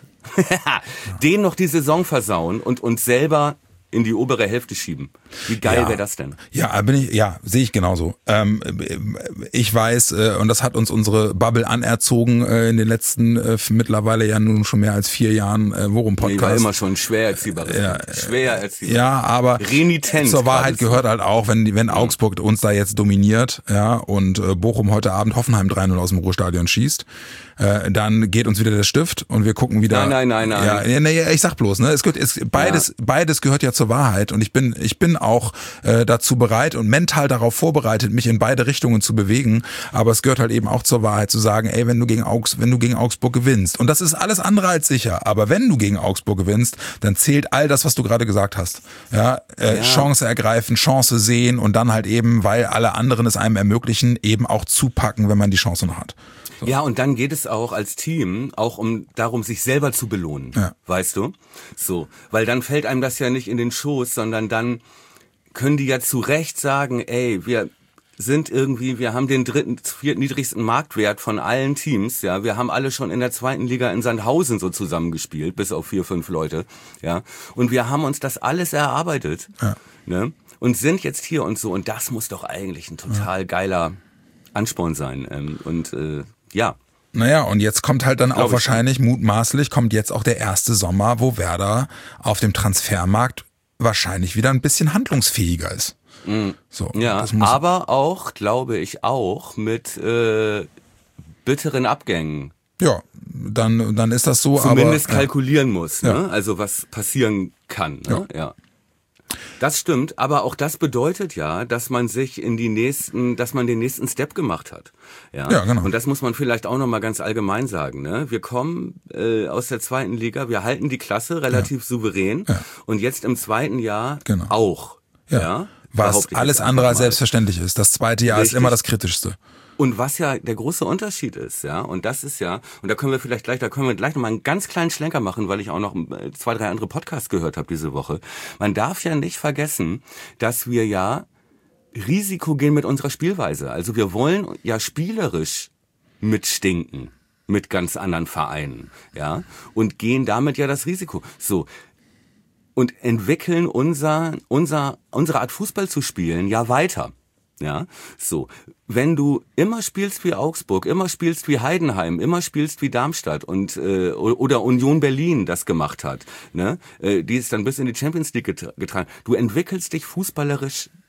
den noch die Saison versauen und uns selber in die obere Hälfte schieben. Wie geil ja. wäre das denn? Ja, bin ich, ja, sehe ich genauso. Ähm, ich weiß, äh, und das hat uns unsere Bubble anerzogen äh, in den letzten äh, mittlerweile ja nun schon mehr als vier Jahren äh, Worum-Podcast. Ich war immer schon schwer erziehbar. Ja, schwer erziehbar. Ja, aber Renitent zur Wahrheit gehört halt auch, wenn, wenn Augsburg uns da jetzt dominiert, ja, und äh, Bochum heute Abend Hoffenheim drei null aus dem Ruhrstadion schießt, äh, dann geht uns wieder der Stift und wir gucken wieder. Nein, nein, nein, nein. Ja, nee, ich sag bloß, ne, es gehört, es, beides, ja. beides gehört ja zur Wahrheit und ich bin, ich bin auch äh, dazu bereit und mental darauf vorbereitet, mich in beide Richtungen zu bewegen, aber es gehört halt eben auch zur Wahrheit zu sagen, ey, wenn du gegen Augs, wenn du gegen Augsburg gewinnst, und das ist alles andere als sicher, aber wenn du gegen Augsburg gewinnst, dann zählt all das, was du gerade gesagt hast. Ja, äh, ja. Chance ergreifen, Chance sehen und dann halt eben, weil alle anderen es einem ermöglichen, eben auch zupacken, wenn man die Chance noch hat. So. Ja, und dann geht es auch als Team auch um darum, sich selber zu belohnen, ja. Weißt du? So, weil dann fällt einem das ja nicht in den Schoß, sondern dann können die ja zu Recht sagen, ey, wir sind irgendwie, wir haben den dritten, viertniedrigsten Marktwert von allen Teams, ja, wir haben alle schon in der zweiten Liga in Sandhausen so zusammengespielt, bis auf vier, fünf Leute, ja, und wir haben uns das alles erarbeitet, ja. Ne, und sind jetzt hier und so, und das muss doch eigentlich ein total geiler Ansporn sein, ähm, und äh, ja. Naja, und jetzt kommt halt dann auch wahrscheinlich, mutmaßlich, kommt jetzt auch der erste Sommer, wo Werder auf dem Transfermarkt wahrscheinlich wieder ein bisschen handlungsfähiger ist. Mhm. So, ja, das muss aber auch, glaube ich, auch mit äh, bitteren Abgängen. Ja, dann, dann ist das so. Zumindest aber, kalkulieren ja. muss, ne? Ja. Also was passieren kann. Ne? Ja. Ja. Das stimmt, aber auch das bedeutet ja, dass man sich in die nächsten, dass man den nächsten Step gemacht hat. Ja, ja genau. Und das muss man vielleicht auch nochmal ganz allgemein sagen. Ne? Wir kommen äh, aus der zweiten Liga, wir halten die Klasse relativ ja. souverän ja. und jetzt im zweiten Jahr genau. auch. Ja. Ja? Was alles andere als selbstverständlich ist. Das zweite Jahr Richtig. Ist immer das Kritischste. Und was ja der große Unterschied ist, ja, und das ist ja, und da können wir vielleicht gleich, da können wir gleich nochmal einen ganz kleinen Schlenker machen, weil ich auch noch zwei, drei andere Podcasts gehört habe diese Woche. Man darf ja nicht vergessen, dass wir ja Risiko gehen mit unserer Spielweise. Also wir wollen ja spielerisch mitstinken mit ganz anderen Vereinen, ja, und gehen damit ja das Risiko. So. Und entwickeln unser, unser, unsere Art Fußball zu spielen ja weiter. Ja, so. Wenn du immer spielst wie Augsburg, immer spielst wie Heidenheim, immer spielst wie Darmstadt und äh, oder Union Berlin das gemacht hat, ne, äh, die ist dann bis in die Champions League getragen. Du entwickelst dich fußballerisch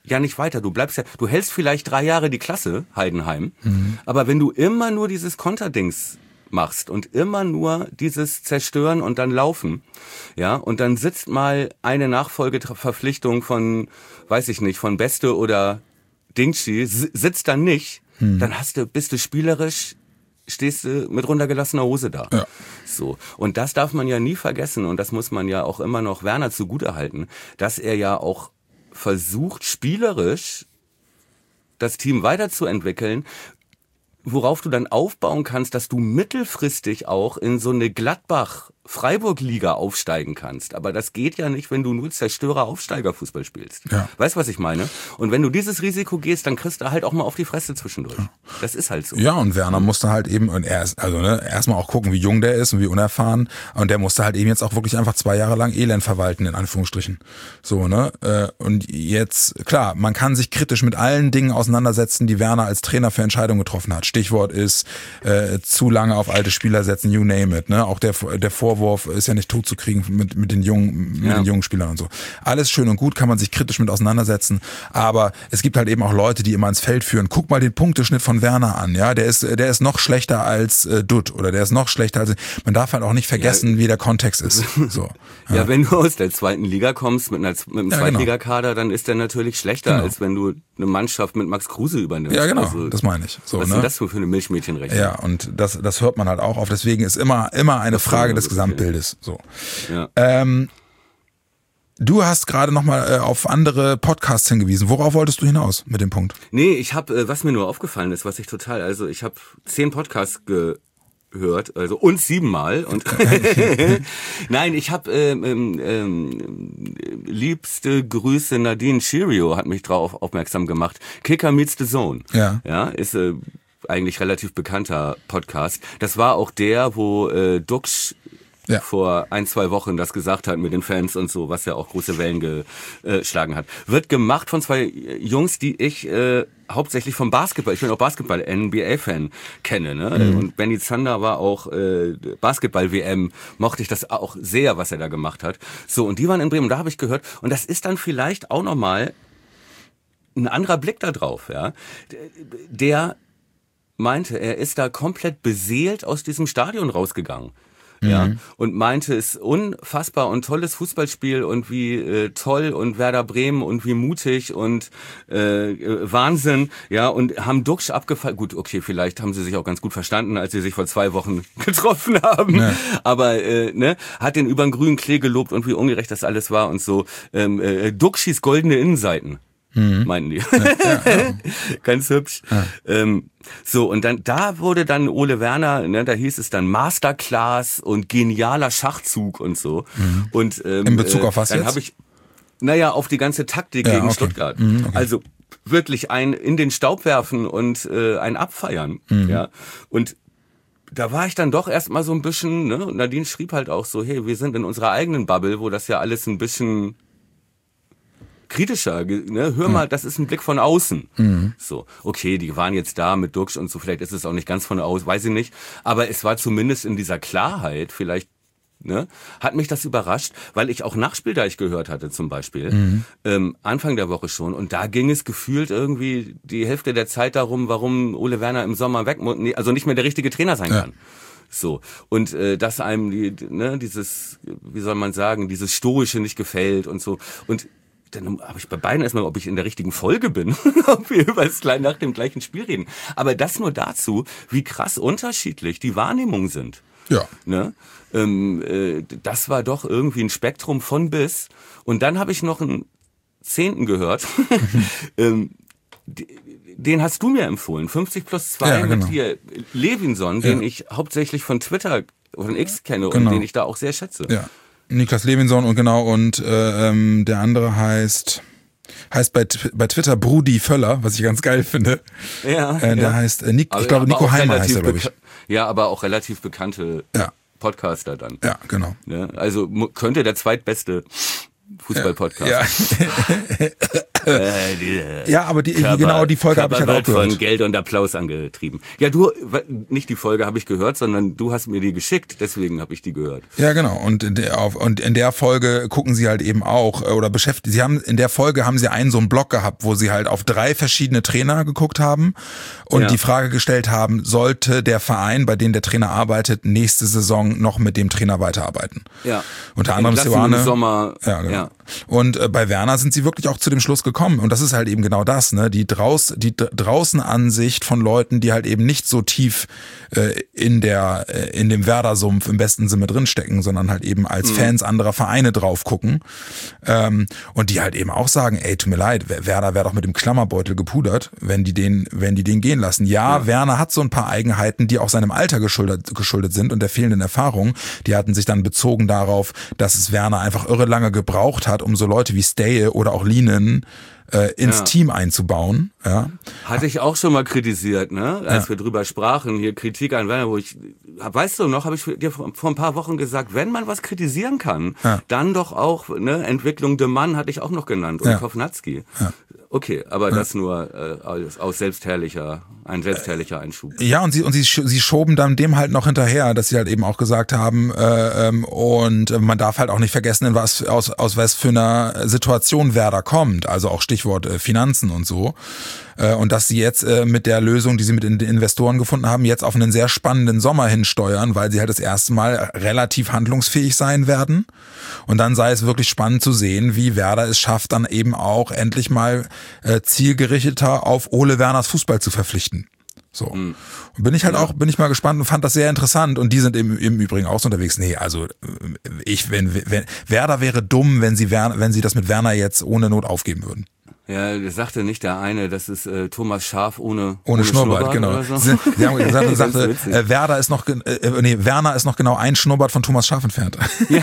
ja nicht weiter. Du bleibst ja, du hältst vielleicht drei Jahre die Klasse, Heidenheim, mhm. aber wenn du immer nur dieses Konterdings machst und immer nur dieses Zerstören und dann Laufen, ja, und dann sitzt mal eine Nachfolgeverpflichtung von, weiß ich nicht, von Beste oder Dingshi, sitzt dann nicht, hm. dann hast du, bist du spielerisch, stehst du mit runtergelassener Hose da. Ja. So. Und das darf man ja nie vergessen und das muss man ja auch immer noch Werner zugutehalten, dass er ja auch versucht, spielerisch das Team weiterzuentwickeln, worauf du dann aufbauen kannst, dass du mittelfristig auch in so eine Gladbach-Freiburg-Liga aufsteigen kannst. Aber das geht ja nicht, wenn du nur Zerstörer-Aufsteiger-Fußball spielst. Ja. Weißt du, was ich meine? Und wenn du dieses Risiko gehst, dann kriegst du halt auch mal auf die Fresse zwischendurch. Ja. Das ist halt so. Ja, und Werner musste halt eben, und er ist, also ne, erstmal auch gucken, wie jung der ist und wie unerfahren. Und der musste halt eben jetzt auch wirklich einfach zwei Jahre lang Elend verwalten, in Anführungsstrichen. So, ne? Und jetzt, klar, man kann sich kritisch mit allen Dingen auseinandersetzen, die Werner als Trainer für Entscheidungen getroffen hat. Stichwort ist, äh, zu lange auf alte Spieler setzen, you name it. Ne? Auch der, der Vorwurf ist ja nicht tot zu kriegen mit, mit, den jungen, mit ja. den jungen Spielern und so. Alles schön und gut, kann man sich kritisch mit auseinandersetzen, aber es gibt halt eben auch Leute, die immer ins Feld führen. Guck mal den Punkteschnitt von Werner an, ja, der ist, der ist noch schlechter als äh, Dutt oder der ist noch schlechter als, man darf halt auch nicht vergessen, ja. wie der Kontext ist. So. Ja. ja, wenn du aus der zweiten Liga kommst mit, einer, mit einem ja, Zweitligakader, genau. dann ist der natürlich schlechter, genau. als wenn du eine Mannschaft mit Max Kruse übernimmst. Ja, genau, also, das meine ich. So, was ne? sind das für eine Milchmädchenrechnung? Ja, und das, das hört man halt auch auf. Deswegen ist immer, immer eine Frage des Gesamtbildes. So. Ja. Ähm, du hast gerade nochmal äh, auf andere Podcasts hingewiesen. Worauf wolltest du hinaus mit dem Punkt? Nee, ich habe, äh, was mir nur aufgefallen ist, was ich total, also ich habe zehn Podcasts gehört, also uns siebenmal und nein, ich habe ähm, ähm, liebste Grüße Nadine Chirio hat mich drauf aufmerksam gemacht. Kicker meets the Zone. Ja, ja, ist äh, eigentlich relativ bekannter Podcast. Das war auch der, wo äh, Dux ja. vor ein, zwei Wochen das gesagt hat mit den Fans und so, was ja auch große Wellen geschlagen hat. Wird gemacht von zwei Jungs, die ich äh, hauptsächlich vom Basketball, ich bin auch Basketball-N B A-Fan, kenne. Ne? Mhm. Und Benny Zander war auch äh, Basketball-W M, mochte ich das auch sehr, was er da gemacht hat. So, und die waren in Bremen, und da habe ich gehört, und das ist dann vielleicht auch nochmal ein anderer Blick da drauf, ja. Der meinte, er ist da komplett beseelt aus diesem Stadion rausgegangen. Ja, mhm. und meinte, es ist unfassbar und tolles Fußballspiel und wie äh, toll und Werder Bremen und wie mutig und äh, Wahnsinn, ja, und haben Dux abgefallen. Gut, okay, vielleicht haben sie sich auch ganz gut verstanden, als sie sich vor zwei Wochen getroffen haben, ja. aber äh, ne, hat den über den grünen Klee gelobt und wie ungerecht das alles war und so. Ähm, äh, Duxis goldene Innenseiten. Mhm. Meinen die. Ja, ja, ja. Ganz hübsch. Ja. Ähm, so, und dann, da wurde dann Ole Werner, ne, da hieß es dann Masterclass und genialer Schachzug und so. Mhm. Und, ähm, in Bezug auf was dann jetzt? Hab ich, naja, auf die ganze Taktik ja, gegen okay. Stuttgart. Mhm, okay. Also wirklich ein in den Staub werfen und äh, ein Abfeiern. Mhm. Ja. Und da war ich dann doch erstmal so ein bisschen, ne, und Nadine schrieb halt auch so, hey, wir sind in unserer eigenen Bubble, wo das ja alles ein bisschen kritischer, ne? Hör mal, das ist ein Blick von außen. Mhm. So, okay, die waren jetzt da mit Dux und so, vielleicht ist es auch nicht ganz von außen, weiß ich nicht, aber es war zumindest in dieser Klarheit, vielleicht, ne, hat mich das überrascht, weil ich auch Nachspieldeich gehört hatte zum Beispiel, mhm. ähm, Anfang der Woche schon, und da ging es gefühlt irgendwie die Hälfte der Zeit darum, warum Ole Werner im Sommer weg muss, also nicht mehr der richtige Trainer sein kann. Ja. So, und äh, dass einem die, ne, dieses, wie soll man sagen, dieses Stoische nicht gefällt und so, und dann habe ich bei beiden erstmal, ob ich in der richtigen Folge bin, ob wir über das nach dem gleichen Spiel reden. Aber das nur dazu, wie krass unterschiedlich die Wahrnehmungen sind. Ja. Ne? Ähm, äh, das war doch irgendwie ein Spektrum von bis. Und dann habe ich noch einen Zehnten gehört. ähm, den hast du mir empfohlen. fünfzig plus zwei ja, genau. mit hier Levinson, den ja. ich hauptsächlich von Twitter, von X kenne genau. und den ich da auch sehr schätze. Ja. Niklas Levinson und genau, und äh, ähm, der andere heißt heißt bei bei Twitter Brudi Völler, was ich ganz geil finde. Ja. Äh, der ja. heißt äh, Nick, aber, ich glaube Nico Heimer heißt er, glaube ich. Ja, aber auch relativ bekannte ja. Podcaster dann. Ja, genau. Ja, also könnte der zweitbeste Fußball-Podcast. Ja. äh, ja, aber die, Körper, genau die Folge habe ich halt auch gehört. Von Geld und Applaus angetrieben. Ja, du, nicht die Folge habe ich gehört, sondern du hast mir die geschickt, deswegen habe ich die gehört. Ja, genau. Und in der, auf, und in der Folge gucken sie halt eben auch oder beschäftigen. Sie haben in der Folge haben sie einen so einen Block gehabt, wo sie halt auf drei verschiedene Trainer geguckt haben und ja. die Frage gestellt haben: Sollte der Verein, bei dem der Trainer arbeitet, nächste Saison noch mit dem Trainer weiterarbeiten? Ja. Unter anderem Ioane. Sommer. Ja, genau. Ja. Und äh, bei Werner sind sie wirklich auch zu dem Schluss gekommen. Und das ist halt eben genau das, ne? Die draus, die draußen Ansicht von Leuten, die halt eben nicht so tief äh, in der, äh, in dem Werder-Sumpf im besten Sinne drinstecken, sondern halt eben als mhm. Fans anderer Vereine drauf gucken. Ähm, und die halt eben auch sagen, ey, tut mir leid, Werder wäre doch mit dem Klammerbeutel gepudert, wenn die den, wenn die den gehen lassen. Ja, ja, Werner hat so ein paar Eigenheiten, die auch seinem Alter geschuldet, geschuldet sind und der fehlenden Erfahrung. Die hatten sich dann bezogen darauf, dass es Werner einfach irre lange gebraucht hat, um so Leute wie Stay oder auch Lienen äh, ins ja. Team einzubauen. Ja. Hatte ich auch schon mal kritisiert, ne? Als ja. wir drüber sprachen, hier Kritik an Werner, wo ich, weißt du noch, habe ich dir vor, vor ein paar Wochen gesagt, wenn man was kritisieren kann, ja. dann doch auch, ne, Entwicklung de Mann hatte ich auch noch genannt und ja. Kovnatski. Ja. Okay, aber ja. das nur äh, aus, aus selbstherrlicher, ein selbstherrlicher Einschub. Ja, und sie und sie sie schoben dann dem halt noch hinterher, dass sie halt eben auch gesagt haben, äh, ähm, und man darf halt auch nicht vergessen, in was aus aus was für einer Situation Werder kommt, also auch Stichwort äh, Finanzen und so. Äh, und dass sie jetzt äh, mit der Lösung, die sie mit den Investoren gefunden haben, jetzt auf einen sehr spannenden Sommer hinsteuern, weil sie halt das erste Mal relativ handlungsfähig sein werden. Und dann sei es wirklich spannend zu sehen, wie Werder es schafft, dann eben auch endlich mal äh, zielgerichteter auf Ole Werners Fußball zu verpflichten. So. Mhm. Und bin ich halt ja. auch, bin ich mal gespannt und fand das sehr interessant. Und die sind im, im Übrigen auch so unterwegs. Nee, also ich, wenn, wenn Werder wäre dumm, wenn sie Werner, wenn sie das mit Werner jetzt ohne Not aufgeben würden. Ja, das sagte nicht der eine, das ist äh, Thomas Schaaf ohne, ohne, ohne Schnurrbart, Schnurrbart, genau. So. Sie haben gesagt, sagte, äh, Werder ist noch, äh, nee, Werner ist noch genau ein Schnurrbart von Thomas Schaaf entfernt. Ja,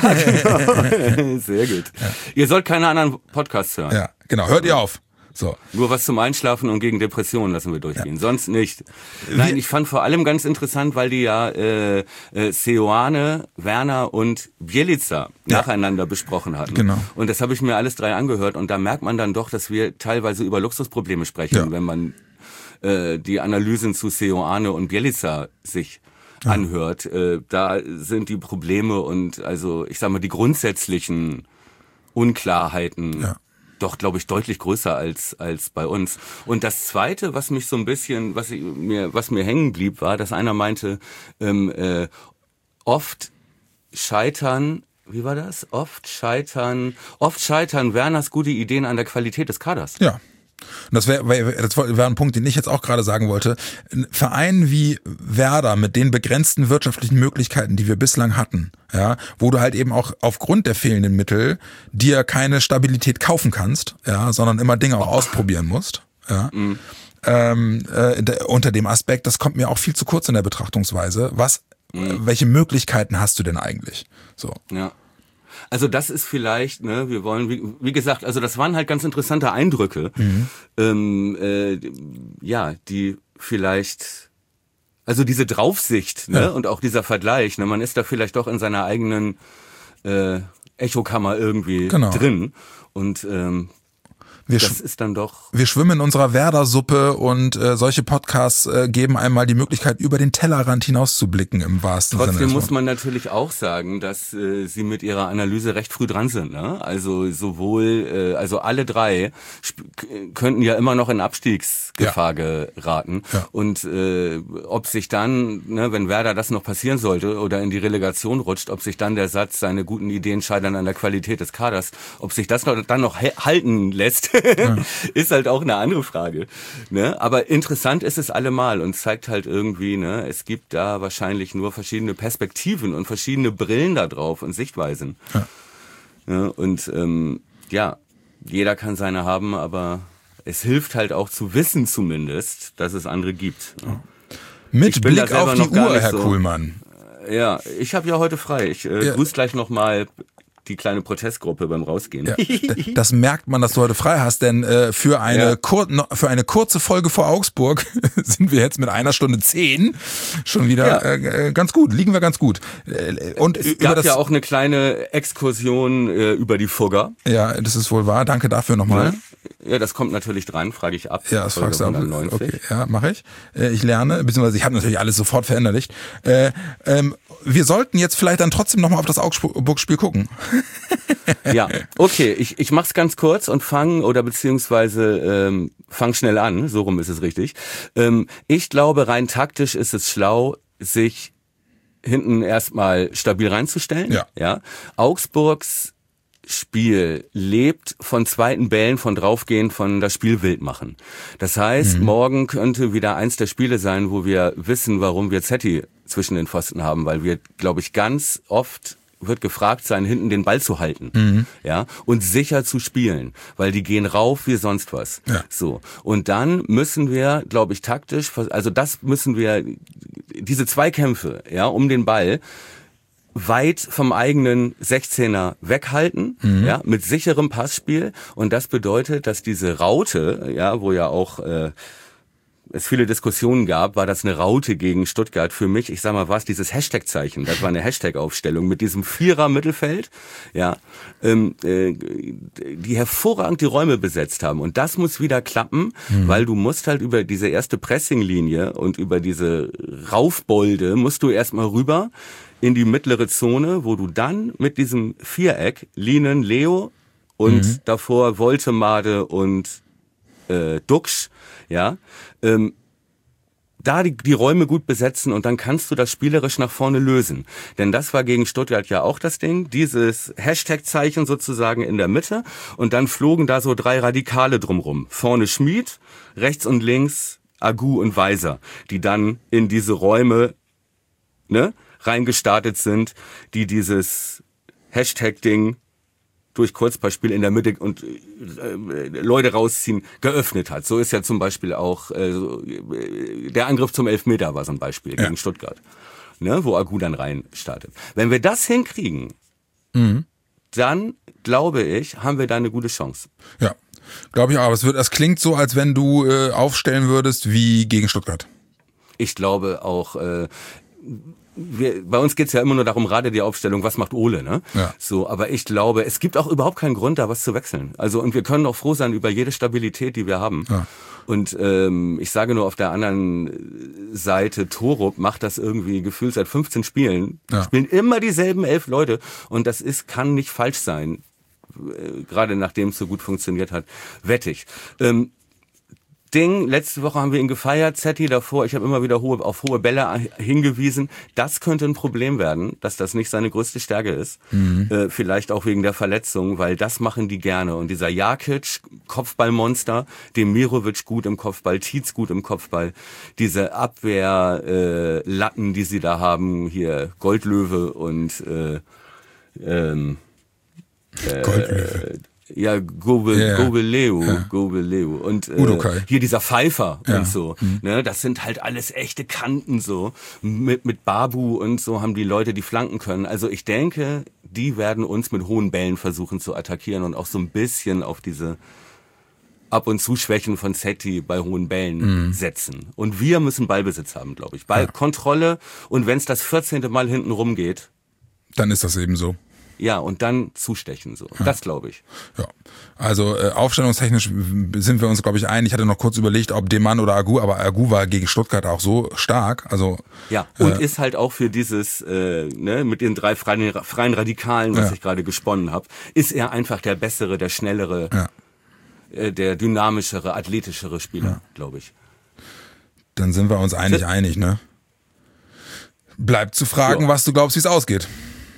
genau. Sehr gut. Ja. Ihr sollt keine anderen Podcasts hören. Ja, genau. Hört ihr auf. So. Nur was zum Einschlafen und gegen Depressionen lassen wir durchgehen, ja. sonst nicht. Nein, ich fand vor allem ganz interessant, weil die ja äh, äh, Ioane, Werner und Bjelica ja. nacheinander besprochen hatten. Genau. Und das habe ich mir alles drei angehört und da merkt man dann doch, dass wir teilweise über Luxusprobleme sprechen, ja. wenn man äh, die Analysen zu Ioane und Bjelica sich ja. anhört. Äh, da sind die Probleme und also ich sag mal die grundsätzlichen Unklarheiten ja. doch, glaube ich, deutlich größer als als bei uns. Und das Zweite, was mich so ein bisschen, was ich, mir was mir hängen blieb, war, dass einer meinte, ähm, äh, oft scheitern, wie war das? Oft scheitern, oft scheitern Werners gute Ideen an der Qualität des Kaders. Ja. Und das wäre das wäre ein Punkt, den ich jetzt auch gerade sagen wollte. Ein Verein wie Werder mit den begrenzten wirtschaftlichen Möglichkeiten, die wir bislang hatten, ja, wo du halt eben auch aufgrund der fehlenden Mittel dir keine Stabilität kaufen kannst, ja, sondern immer Dinge auch ausprobieren musst, ja. Mhm. Ähm, äh, unter dem Aspekt, das kommt mir auch viel zu kurz in der Betrachtungsweise. Was, mhm. welche Möglichkeiten hast du denn eigentlich? So. Ja. Also das ist vielleicht, ne, wir wollen, wie, wie gesagt, also das waren halt ganz interessante Eindrücke, mhm. ähm, äh, ja, die vielleicht, also diese Draufsicht, ne, ja. und auch dieser Vergleich, ne, man ist da vielleicht doch in seiner eigenen äh, Echokammer irgendwie genau. drin und ähm, Wir das ist dann doch. Wir schwimmen in unserer Werder-Suppe und äh, solche Podcasts äh, geben einmal die Möglichkeit, über den Tellerrand hinaus zu blicken im wahrsten Trotzdem Sinne. Trotzdem muss man natürlich auch sagen, dass äh, sie mit ihrer Analyse recht früh dran sind. Ne? Also sowohl, äh, also alle drei könnten ja immer noch in Abstiegsgefahr ja. geraten. Ja. Und äh, ob sich dann, ne, wenn Werder das noch passieren sollte oder in die Relegation rutscht, ob sich dann der Satz, seine guten Ideen scheitern an der Qualität des Kaders, ob sich das noch, dann noch halten lässt, ja. ist halt auch eine andere Frage. Ne? Aber interessant ist es allemal und zeigt halt irgendwie, ne, es gibt da wahrscheinlich nur verschiedene Perspektiven und verschiedene Brillen da drauf und Sichtweisen. Ja. Ja, und ähm, ja, jeder kann seine haben, aber es hilft halt auch zu wissen zumindest, dass es andere gibt. Ja. Mit Blick auf die Uhr, Herr so, Kuhlmann. Ja, ich habe ja heute frei. Ich äh, ja. grüße gleich nochmal die kleine Protestgruppe beim Rausgehen. Ja, das merkt man, dass du heute frei hast, denn äh, für eine ja. kur- für eine kurze Folge vor Augsburg sind wir jetzt mit einer Stunde zehn schon wieder ja. äh, ganz gut, liegen wir ganz gut. Und es über gab das, ja auch eine kleine Exkursion äh, über die Fugger. Ja, das ist wohl wahr. Danke dafür nochmal. Ja, ja, das kommt natürlich dran, frage ich ab. Ja, das fragst du ab. hundertneunzig. Okay, ja, mache ich. Äh, ich lerne, beziehungsweise ich habe natürlich alles sofort verinnerlicht. Äh, ähm, wir sollten jetzt vielleicht dann trotzdem nochmal auf das Augsburg-Spiel gucken. Ja, okay, ich, ich mach's ganz kurz und fang oder beziehungsweise ähm, fang schnell an, so rum ist es richtig. Ähm, ich glaube, rein taktisch ist es schlau, sich hinten erstmal stabil reinzustellen. Ja. Ja. Augsburgs Spiel lebt von zweiten Bällen, von draufgehen, von das Spiel wild machen. Das heißt, mhm. morgen könnte wieder eins der Spiele sein, wo wir wissen, warum wir Zetti zwischen den Pfosten haben, weil wir, glaube ich, ganz oft wird gefragt sein, hinten den Ball zu halten, mhm. ja, und sicher zu spielen, weil die gehen rauf wie sonst was. Ja. So. Und dann müssen wir, glaube ich, taktisch, also das müssen wir, diese Zweikämpfe, ja, um den Ball, weit vom eigenen sechzehner weghalten, mhm. ja, mit sicherem Passspiel. Und das bedeutet, dass diese Raute, ja, wo ja auch äh, es viele Diskussionen gab, war das eine Raute gegen Stuttgart. Für mich, ich sag mal, war es dieses Hashtag-Zeichen. Das war eine Hashtag-Aufstellung mit diesem Vierer-Mittelfeld, ja, ähm, äh, die hervorragend die Räume besetzt haben. Und das muss wieder klappen, mhm. weil du musst halt über diese erste Pressing-Linie und über diese Raufbolde musst du erstmal rüber in die mittlere Zone, wo du dann mit diesem Viereck, Linen, Leo und mhm. davor Woltemade und äh, Duxch, ja, ähm, da die, die Räume gut besetzen und dann kannst du das spielerisch nach vorne lösen. Denn das war gegen Stuttgart ja auch das Ding, dieses Hashtag-Zeichen sozusagen in der Mitte und dann flogen da so drei Radikale drumrum. Vorne Schmid, rechts und links Agu und Weiser, die dann in diese Räume, ne, reingestartet sind, die dieses Hashtag-Ding durch Kurzpassspiel in der Mitte und äh, Leute rausziehen, geöffnet hat. So ist ja zum Beispiel auch äh, der Angriff zum Elfmeter war so ein Beispiel ja. gegen Stuttgart, ne, wo Agu dann rein startet. Wenn wir das hinkriegen, mhm. dann, glaube ich, haben wir da eine gute Chance. Ja, glaube ich auch. Aber es wird, es klingt so, als wenn du äh, aufstellen würdest wie gegen Stuttgart. Ich glaube auch, äh, Wir, bei uns geht's ja immer nur darum, gerade die Aufstellung, was macht Ole, ne? Ja. So, aber ich glaube, es gibt auch überhaupt keinen Grund, da was zu wechseln. Also, und wir können auch froh sein über jede Stabilität, die wir haben. Ja. Und ähm, ich sage nur auf der anderen Seite, Torup macht das irgendwie gefühlt seit fünfzehn Spielen. Ja. Spielen immer dieselben elf Leute. Und das ist, kann nicht falsch sein. Äh, gerade nachdem es so gut funktioniert hat. Wettig. Ähm, Ding, letzte Woche haben wir ihn gefeiert, Zetti davor, ich habe immer wieder hohe, auf hohe Bälle hingewiesen. Das könnte ein Problem werden, dass das nicht seine größte Stärke ist. Mhm. Äh, vielleicht auch wegen der Verletzung, weil das machen die gerne. Und dieser Jakic, Kopfballmonster, Demirovic gut im Kopfball, Tietz gut im Kopfball, diese Abwehrlatten, äh, die sie da haben, hier Goldlöwe und äh, ähm, äh, Goldlöwe. Ja, Gobel, yeah. Gobeleu, ja. Gobeleu und äh, Udokai. hier dieser Pfeiffer ja. und so, mhm. ne, das sind halt alles echte Kanten so, mit mit Babu und so haben die Leute, die flanken können. Also ich denke, die werden uns mit hohen Bällen versuchen zu attackieren und auch so ein bisschen auf diese Ab- und Zuschwächen von Zetti bei hohen Bällen mhm. setzen. Und wir müssen Ballbesitz haben, glaube ich. Ballkontrolle ja. und wenn es das vierzehnte Mal hinten rumgeht, dann ist das eben so. Ja, und dann zustechen so. Ja. Das glaube ich. Ja, also äh, aufstellungstechnisch sind wir uns, glaube ich, einig. Ich hatte noch kurz überlegt, ob Demann oder Agu, aber Agu war gegen Stuttgart auch so stark. Also ja, und äh, ist halt auch für dieses, äh, ne, mit den drei freien, freien Radikalen, was ja. ich gerade gesponnen habe, ist er einfach der bessere, der schnellere, ja. äh, der dynamischere, athletischere Spieler, ja. glaube ich. Dann sind wir uns einig, F- einig, ne? Bleibt zu fragen, ja. was du glaubst, wie es ausgeht.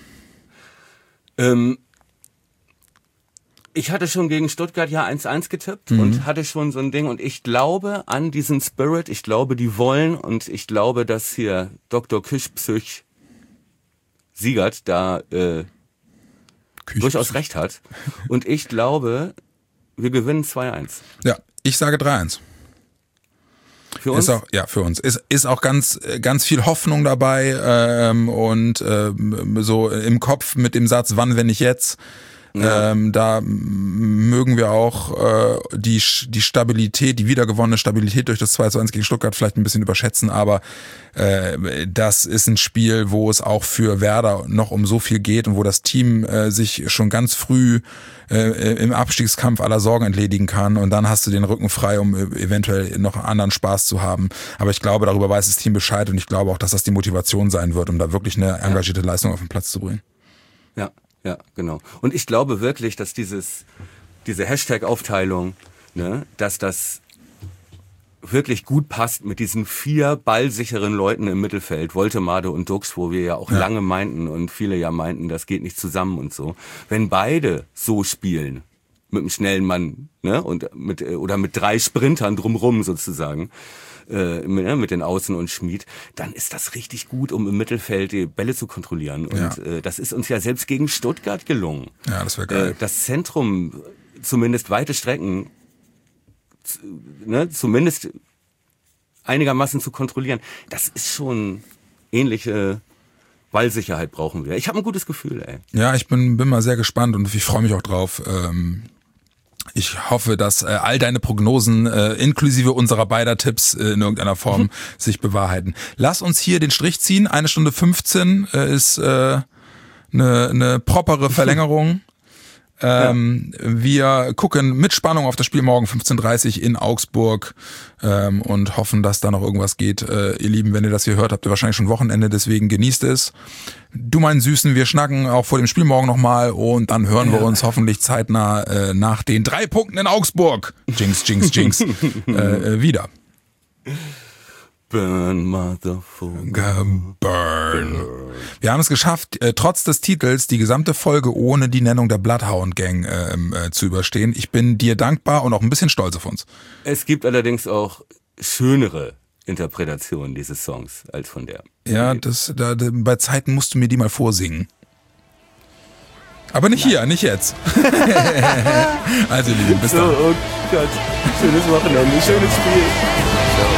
Ähm, ich hatte schon gegen Stuttgart ja eins eins getippt mhm. und hatte schon so ein Ding und ich glaube an diesen Spirit, ich glaube, die wollen und ich glaube, dass hier Doktor Küchpsych Siegert da äh, durchaus recht hat und ich glaube, wir gewinnen zwei eins. Ja, ich sage drei eins. Für uns? Ist auch, ja, für uns. Ist, ist auch ganz, ganz viel Hoffnung dabei ähm, und ähm, so im Kopf mit dem Satz, wann, wenn nicht jetzt. Ja. Ähm, da mögen wir auch äh, die die Stabilität, die wiedergewonnene Stabilität durch das zwei zu eins gegen Stuttgart vielleicht ein bisschen überschätzen, aber äh, das ist ein Spiel, wo es auch für Werder noch um so viel geht und wo das Team äh, sich schon ganz früh äh, im Abstiegskampf aller Sorgen entledigen kann und dann hast du den Rücken frei, um eventuell noch einen anderen Spaß zu haben. Aber ich glaube, darüber weiß das Team Bescheid und ich glaube auch, dass das die Motivation sein wird, um da wirklich eine engagierte Leistung auf den Platz zu bringen. Ja. Ja, genau. Und ich glaube wirklich, dass dieses, diese Hashtag-Aufteilung, ne, dass das wirklich gut passt mit diesen vier ballsicheren Leuten im Mittelfeld, Woltemade und Dux, wo wir ja auch ja. lange meinten und viele ja meinten, das geht nicht zusammen und so. Wenn beide so spielen, mit einem schnellen Mann, ne, und mit, oder mit drei Sprintern drumrum sozusagen, äh, mit, mit den Außen und Schmid, dann ist das richtig gut, um im Mittelfeld die Bälle zu kontrollieren. Und ja. äh, das ist uns ja selbst gegen Stuttgart gelungen. Ja, das wäre geil. Äh, das Zentrum, zumindest weite Strecken, z- ne, zumindest einigermaßen zu kontrollieren, das ist schon ähnliche Ballsicherheit brauchen wir. Ich habe ein gutes Gefühl, ey. Ja, ich bin, bin mal sehr gespannt und ich freue mich auch drauf. Ähm Ich hoffe, dass äh, all deine Prognosen äh, inklusive unserer beider Tipps äh, in irgendeiner Form mhm. sich bewahrheiten. Lass uns hier den Strich ziehen. Eine Stunde fünfzehn äh, ist eine äh, ne, ne propere Verlängerung. Ähm, ja. Wir gucken mit Spannung auf das Spiel morgen fünfzehn Uhr dreißig in Augsburg ähm, und hoffen, dass da noch irgendwas geht. Äh, ihr Lieben, wenn ihr das hier hört, habt ihr wahrscheinlich schon Wochenende, deswegen genießt es. Du mein Süßen, wir schnacken auch vor dem Spiel morgen nochmal und dann hören ja. wir uns hoffentlich zeitnah äh, nach den drei Punkten in Augsburg, Jinx, Jinx, Jinx, äh, wieder. Burn, Motherfucker. Burn. Wir haben es geschafft, äh, trotz des Titels die gesamte Folge ohne die Nennung der Bloodhound Gang äh, äh, zu überstehen. Ich bin dir dankbar und auch ein bisschen stolz auf uns. Es gibt allerdings auch schönere Interpretationen dieses Songs als von der. Ja, das, da, da, bei Zeiten musst du mir die mal vorsingen. Aber nicht Nein. hier, nicht jetzt. Also, Lieben, bis dann. So, oh Gott. Schönes Wochenende, schönes Spiel. Ciao.